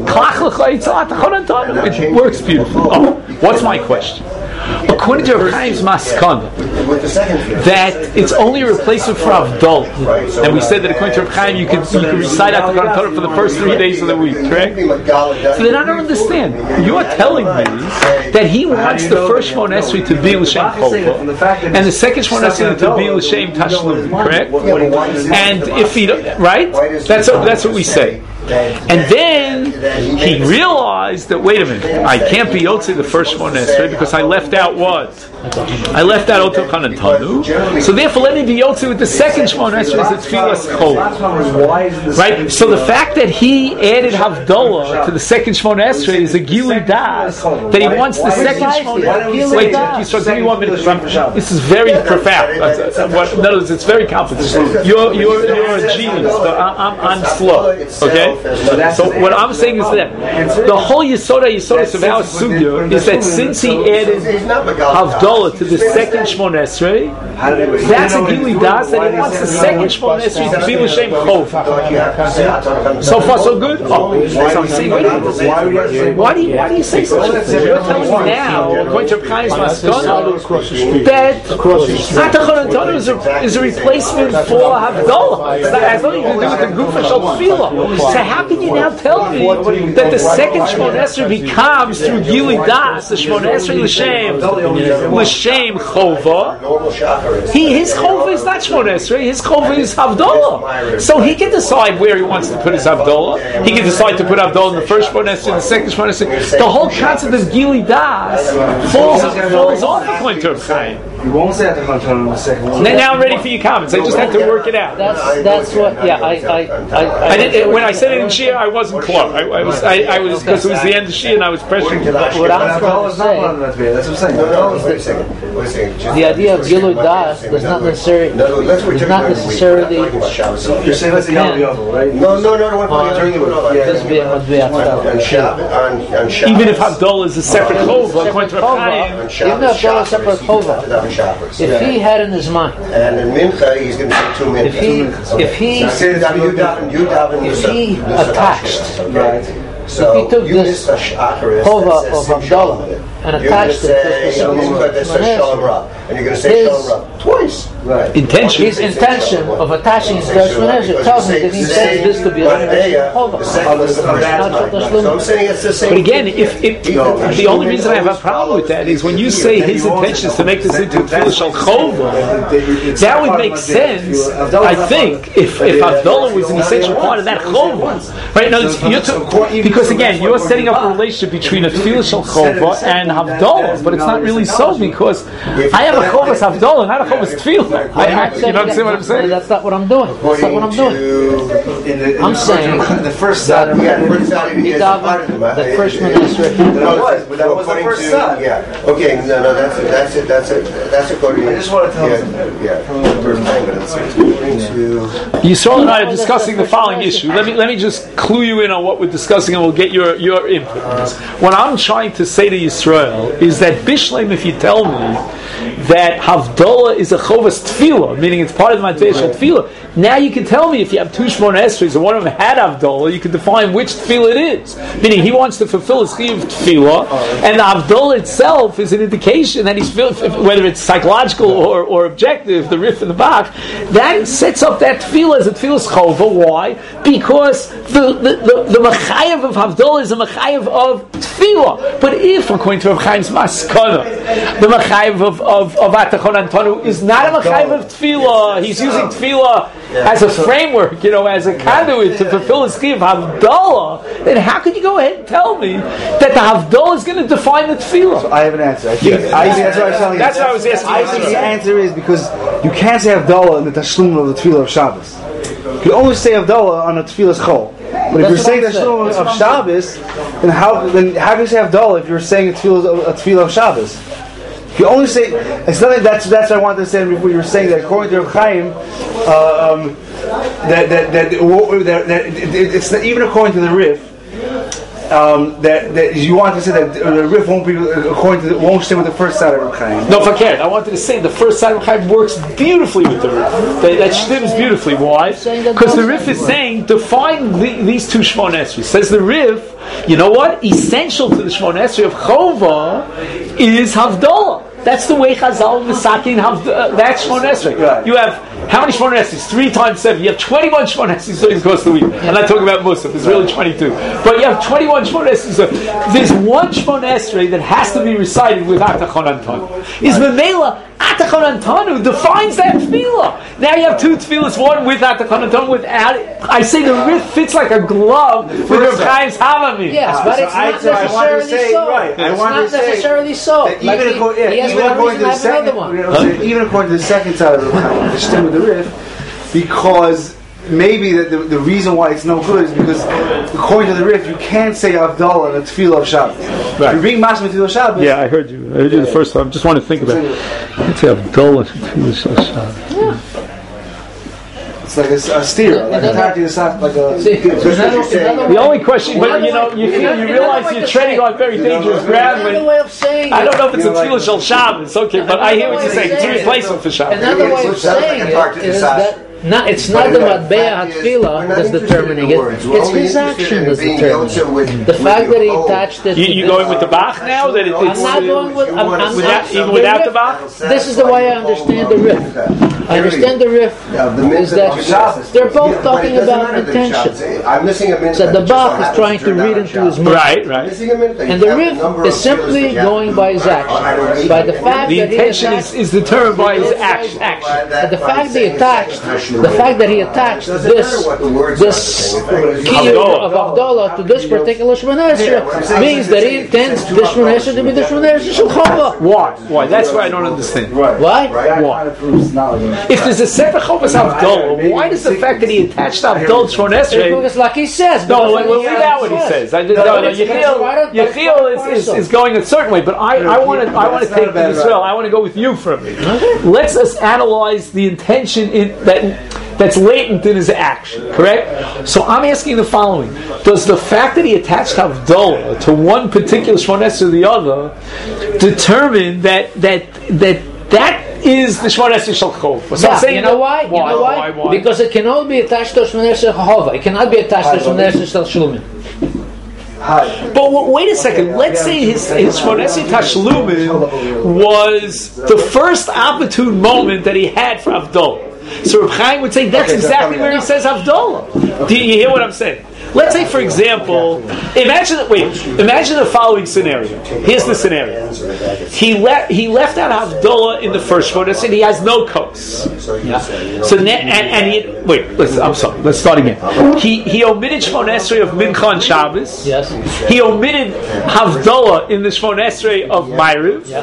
It works beautifully. Oh, what's my question? According to Reb Chaim's Maskana, that it's only a replacement for Havdalah, and we said that according to Reb Chaim, you can you can recite Atachon Torah for the first three days of the week, correct? So then I don't understand. You are telling me that he wants the first Shmon Esrei to be l'shem chova, and the second Shmon Esrei to be l'shem tashlum, correct? And if he right, that's that's what we say. And then he realized that, wait a minute, I can't be Yotze the first Shmon Esrei because I left out what? I left out Atachon Antonu. So therefore let me be Yotze with the second Shmon Esrei, it's Tefillas Chol. Right? So the fact that he added Havdalah to the second Shmon Esrei is a Gilui Das, that he wants the second Shmon Esrei. Wait, Yisrael, give me one minute. This is very profound. In other words, it's very complicated. You're, you're, you're a genius, but I'm, I'm, I'm slow. Okay? So what I'm saying is that the whole Yisoda Yisoda of our Sugya is that since he added Havdalah to the second Shmon Esrei, that's a Gilui Das that he wants the second Shmon Esrei to be l'shem chov. So far so good? Oh, so I'm saying, wait a minute. Why do you, why do you say such a thing? You're telling me now, according to Chaim's Maskana, that Atachon Antonu is a, is a replacement for Havdalah. It has nothing to do with the Gufa Shel Tefillah. So how can you now tell me that the second Shmon Esrei becomes through Gilui Das, the Shmon Esrei l'shem l'shem chova? He his chova is not Shmon Esrei. His chova is Havdalah. So he can decide where he wants to put his Havdalah. He can decide to put Havdalah in the first Shmon Esrei, the second Shmon Esrei. The whole concept of Gilui Das falls falls off according to Reb Chaim. You won't say Atachon Antonu in the second one. Now I'm ready for your comments. I just have to work it out. That's that's what. Yeah, I I I. I did, when I said it in Shia, I wasn't clear. I, I was, I, I was, because it was the end of Shia, and I was pressuring. What I'm trying to say. That's what I'm saying. No, no, wait a second. Wait a second. The idea of Gilui Das does not necessarily does not necessarily. You're saying let's say Yom right? No, no, no, no. Just be must be outside. Even if Havdalah is a separate chova, according to Reb Chaim, Even if Havdalah is a separate chova, if he had in his mind, and in Mincha he's going to say two minutes. if he if he if he attached, so if he took this chova of Havdalah and attached it to the Shmon and you're going to say Shalom Rav twice. Right. Intention. His intention of attaching it to the Shmon Esrei tells me that he says this to be a chova. So I'm saying it's the same. But again, if, if the only reason I have a problem with that is when you say his intention is to make this into a Tefillah Shel Chova, that would make sense, I think, if if Havdalah was an essential part of that Chova. Right? Now, you're to, because again, you're setting up a relationship between a Tefillah Shel Chova and Havdalah, but it's not really so because I have a Chovas Havdalah, not a Chovas Tefillah. I, I, you know what I'm saying? That's not what I'm doing. That's not what I'm doing. I'm saying the first side. that the freshman is No, was, but that was the first to, side. Yeah. Okay. No, no. That's it. That's it. That's it. That's according to. I just want to tell yeah, them. Yeah. The first time, but it's according to. Yisrael and I are discussing the following issue. Let me let me just clue you in on what we're discussing, and we'll get your your input. What I'm trying to say to Yisrael is that Bishleim, if you tell me that Havdalah is a Chovas Tefillah, meaning it's part of the Matvei Shel Tefillah, now you can tell me if you have two Shmon Esrei and one of them had Havdalah, you can define which Tefillah it is. Meaning he wants to fulfill his Chiyuv Tefillah, and the Havdalah itself is an indication that he's whether it's psychological or, or objective, the Rif and the Bach, that sets up that Tefillah as a Tefillah's Chova. Why? Because the the, the, the Mechayev of Havdalah is a Mechayev of Tefillah. But if, according to Rav Chaim's Maskana, the Mechayev of of, of Atachon Antonu is not a Mechayev of Tefillah, he's using Tefillah as a framework, you know, as a conduit to fulfill his Chiyuv Havdalah, then how could you go ahead and tell me that the Havdalah is going to define the Tefillah? So I have an answer. I think, Yeah. I think that's what I was telling you. That's what I was asking. I think the answer is because you can't say Havdalah in the Tashlum of the Tefillah of Shabbos. You can only say Havdalah on a Tefillah's Chol. But if you're saying Tashlum of Shabbos, then how then how can you say Havdalah if you're saying a Tefillah a Tefillah of Shabbos? You only say it's not. That's that's what I wanted to say before. You were saying that according to Rav Chaim, uh, um, that that that, that, that it, it's not, even according to the Rif. Um, that, that you want to say that the Rif won't be according to the, won't stay with the first side of Rav Chaim. No, if I can, I wanted to say the first side of Rav Chaim works beautifully with the Rif. That, that shtims beautifully. Why? Because the Rif is saying define the, these two Shmon Esrei. Says the Rif, you know what? Essential to the Shmon Esrei of Chova is Havdalah. That's the way Chazal Misakin have uh, that's Shmon Esrei. Right. You have how many Shmon Esreis? Three times seven. You have twenty-one Shmon Esreis during the course of the week. I'm not talking about Musaf. It's really twenty-two. But you have twenty-one Shmon Esreis. So there's one Shmon Esrei that has to be recited with Atachon Antonu. Is Memela Atachon Antonu defines that tefillah. Now you have two tefillahs, one with Atachon Antonu, without it. I say the Rif fits like a glove with Rav Chaim's Havamim. Yes, but so it's I- not so I wanted to necessarily say- so. right, I It's wanted not to say necessarily so. That Like even, he, acco- yeah, he has even one according reason, to I the have second, another one. you know, so even according to the second side of the the stem of the Rif, because maybe the, the, the reason why it's no good is because according to the Rif, you can't say Havdalah in the Tefillah of Shabbos. Right. You bring Mashma Tefillah of Shabbos. Yeah, I heard you. I heard you the first time. I just want to think about it. It's Havdalah. It's like a, a steer, like a tarty, like a. See, another, another The only question, but you know, you feel, you realize you're treading on very dangerous ground. Another When, way of saying I don't it. know if it's a tefillah shel Shabbos, okay, but I hear what you're saying. It's a replacement for Shabbos. Another way of saying it is that not, it's not the Matbeah HaTfilah that's determining it, it's his action that's determining it. The fact that he attached it You, to you this- going with the Bach now? That it, I'm it's not going with, I'm, I'm, without, I'm, even the without riff- the Bach? This is the way I understand the riff. I understand the riff is that they're both talking about intention. I'm missing a minute. So the Bach is trying to read into his mind. Right, right. And the riff is simply going by his action. By the fact The that he intention attached, is, is determined by his action. action. the fact that he attached, the fact that he attached this this key of Avdolah to this particular Shemon Esrei means that he intends this Shemon Esrei to be the Shemon Esrei Shel Chava. Why? Why? That's what I don't understand. Right. Why? Why? Why? If there's a separate Chovas Havdalah, why does the fact that he attached Havdalah to Shmon Esrei? Because like he says. No, because we'll he leave out what he says. I, no, no, it's- it's- why don't- Yechiel, Yechiel is, is, is going a certain way, but I, I want to I want to That's not take a bad Israel. I want to go with you for a minute. Let's us analyze the intention in, that that's latent in his action. Correct? So I'm asking the following: does the fact that he attached Havdalah to one particular Shmon Esrei or the other determine that that that that is the Shmon Esrei Shel Chova? So Yeah, I'm saying, you know why? You why? know why? Why? Why? Because it can only be attached to Shemon Esrei Chava. It cannot be attached to Shemon Esrei Shel Shlumin. Hi. But w- wait a second. Let's say his his Shmon Esrei Tashlumin was the first opportune moment that he had for Havdalah. So Reb Chaim would say that's Okay, so exactly come where he here. says Havdalah. Do you hear what I'm saying? let's say, for example, imagine wait, imagine the following scenario. Here's the scenario. He left he left out Havdalah in the first Shmones, and he has no kos. Yeah. So ne- and, and he wait. Let's, I'm sorry. Let's start again. He he omitted Shmon Esrei of Mincha and Shabbos. Yes. He omitted Havdalah in the Shmon Esrei of Ma'ariv, Yeah.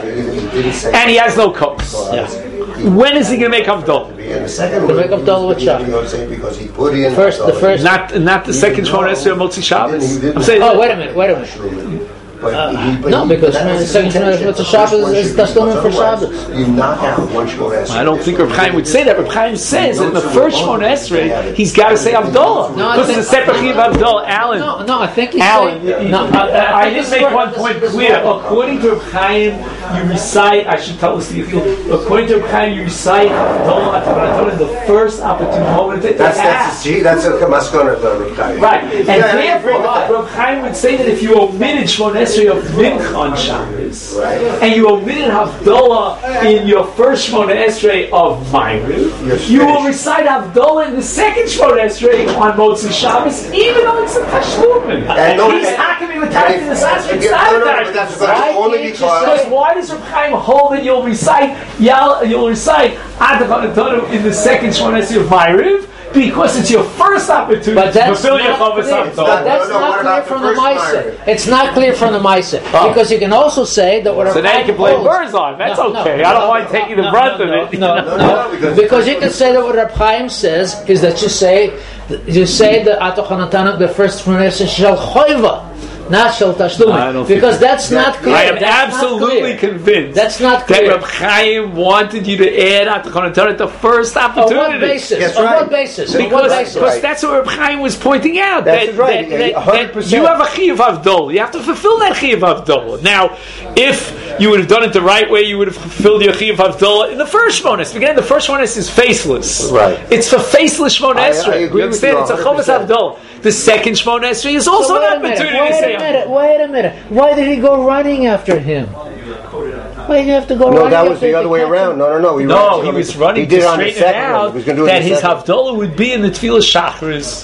and he has no kos. Yeah. When is he going to make Havdalah? The second To make Havdalah with Shabbos. because he put in First, the first. Not not the second Shmon Esrei of Motzi Shabbos. I'm saying. Oh, wait a minute. Wait a minute. Uh, no, because the second Shmon Esrei Shabbos is Tashlumim for Shabbos. You knock out one Shmon Esrei. I don't think Reb Chaim would say that. Reb Chaim says that in the first Shmon Esrei, he's got to say Havdalah. No, I Because think- it's a separate Chiv Havdalah. Alan. No, no, I think he's Alan, saying. you- No, you- I, I, I think just this make is one where- point this is clear. where- According to Reb Chaim, you recite, I should tell us the according to Reb Chaim, you recite Havdalah Atavanatah in the first opportune moment that That's they have. that's a, that's a maskana of the Reb Chaim. Right, and Yeah, I agree therefore, with that. Reb Chaim would say that if you omitted Shmon Esrei of Mincha on Shabbos, Right. and you omitted Havdalah in your first Shmon Esrei of Ma'ariv, you will recite Havdalah in the second Shmon Esrei on Motzi Shabbos, even though it's a Tashlumin. And no- He's hacking with Tarek in the Sasra. It's Yeah, not no, a no, Tarek but that's in the because Sasra. only can't you because Because why does Reb Chaim hold that you'll recite Yal, you'll recite Adavantonu in the second Shmon Esrei of Ma'ariv? Because it's your first opportunity But to that's fulfill your not Chavos clear. Havdalah. But that's No, no, not what clear about from the the first Maisa. Ma'ariv? It's not clear from the Maisa Oh. because you can also say that what So now you can play birds on. That's okay. I don't mind taking the brunt of it. No, no, no, because- because you can say that what Reb Chaim says is that you say you say the Atochanatana the first Shmon Shel Choiva, not Shel I don't Tashlumim, think because that's not clear. I am That's not absolutely clear. convinced That's not that clear. Reb Chaim wanted you to add Atachanatana at the first On opportunity. what basis? That's On right. what basis? On what Because, basis? because that's what Reb Chaim was pointing out. That's that, right. that, that, one hundred that percent. you have a Chiyav Havdalah. You have to fulfill that Chiyav Havdalah. Now, if you would have done it the right way, you would have fulfilled your Chiyav Havdalah in the first Shmones. Again, the first Shmones is faceless. Right. It's for faceless Shmon I- I Esrei. agree You with understand? you It's a one Chavos hundred percent. Havdalah. The second Shmon Esrei is also So wait an a minute, opportunity to wait say a minute, wait a minute. Why did he go running after him? Why did he have to go No, running that after was the him other to way catch around. him? No, no, no. He No, was, he was running He did to it on the straighten it second one. out He was going to do it that on the his second. Havdalah would be in the Tefillah Shachris.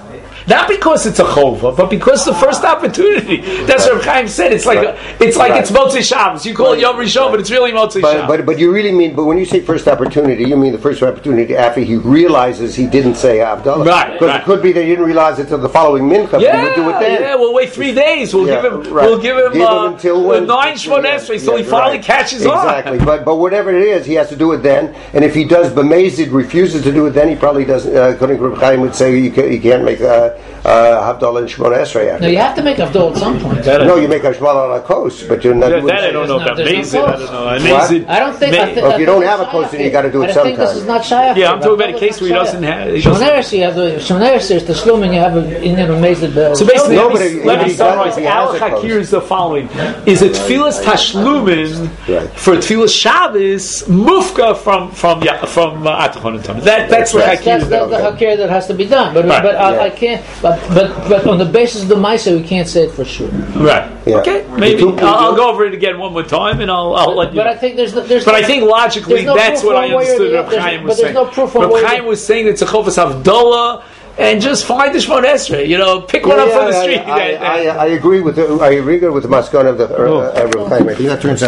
Not because it's a chova, but because the first opportunity. That's what Reb Chaim said. It's like Right. it's like Right. it's Motzei Shabbos. You call Right. it Yom Rishon, but it's really Motzei But, Shabbos. but but you really mean, but when you say first opportunity, you mean the first opportunity after he realizes he didn't say Abdullah. Right, Because right. it could be that he didn't realize it until the following mincha. yeah, He would do it then. yeah. We'll wait three days. We'll Yeah, give him. right. We'll give him, Give him uh, until uh, when- nine Shmon yeah, Esrei, so yeah, he finally right. catches exactly. on. But but whatever it is, he has to do it then. And if he does b'mezid, refuses to do it then, he probably doesn't. Uh, according to Reb Chaim, would say you, can, you can't make uh, uh, Havdalah and Shmon Esrei after. No, you have to make Avdol at some point. That, No, you make a Shmon on a coast, but you're not that, doing that I don't know There's about. no- there's Amazing. no I don't know. What? Amazing. I don't think. I think Well, if I you think don't it's have a Shaykh coast, then you here. gotta do it I think this sometime. is not Shaykh. Yeah, I'm talking about a Avdol case is where he not doesn't Shaykh. have. He Shmon doesn't, Esrei, you have the Shmon Esrei is the Shlum, and you have a in an amazing. Uh, so basically, No, let but me, if- let if me he summarize. does, he Al has a Hakir post. is the following: is it Tfilas Tashlumin Right. for Tfilas Shabbos mufka from from yeah, from uh, Atachon and Tam. That that's what That's, Hakir that's is. the, about. the hakir that has to be done, but Right. but I, Yeah. I can't. But, but but on the basis of the Maisa, we can't say it for sure. Right. Yeah. Okay. Maybe The two- I'll, I'll go over it again one more time, and I'll I'll let you. But know. I think there's no, there's. But no, I think logically there's no that's proof what I one way or understood the Reb other. Chaim But was there's saying. no proof one Reb way or Chaim the- was saying it's a Chovas Havdalah, and just find the Shmon Esrei. You know, pick one Yeah, up yeah, from the I- street. I, I, I agree with the, I agree with the Maskon of the uh, uh, Reb Chaim. I think that turns out.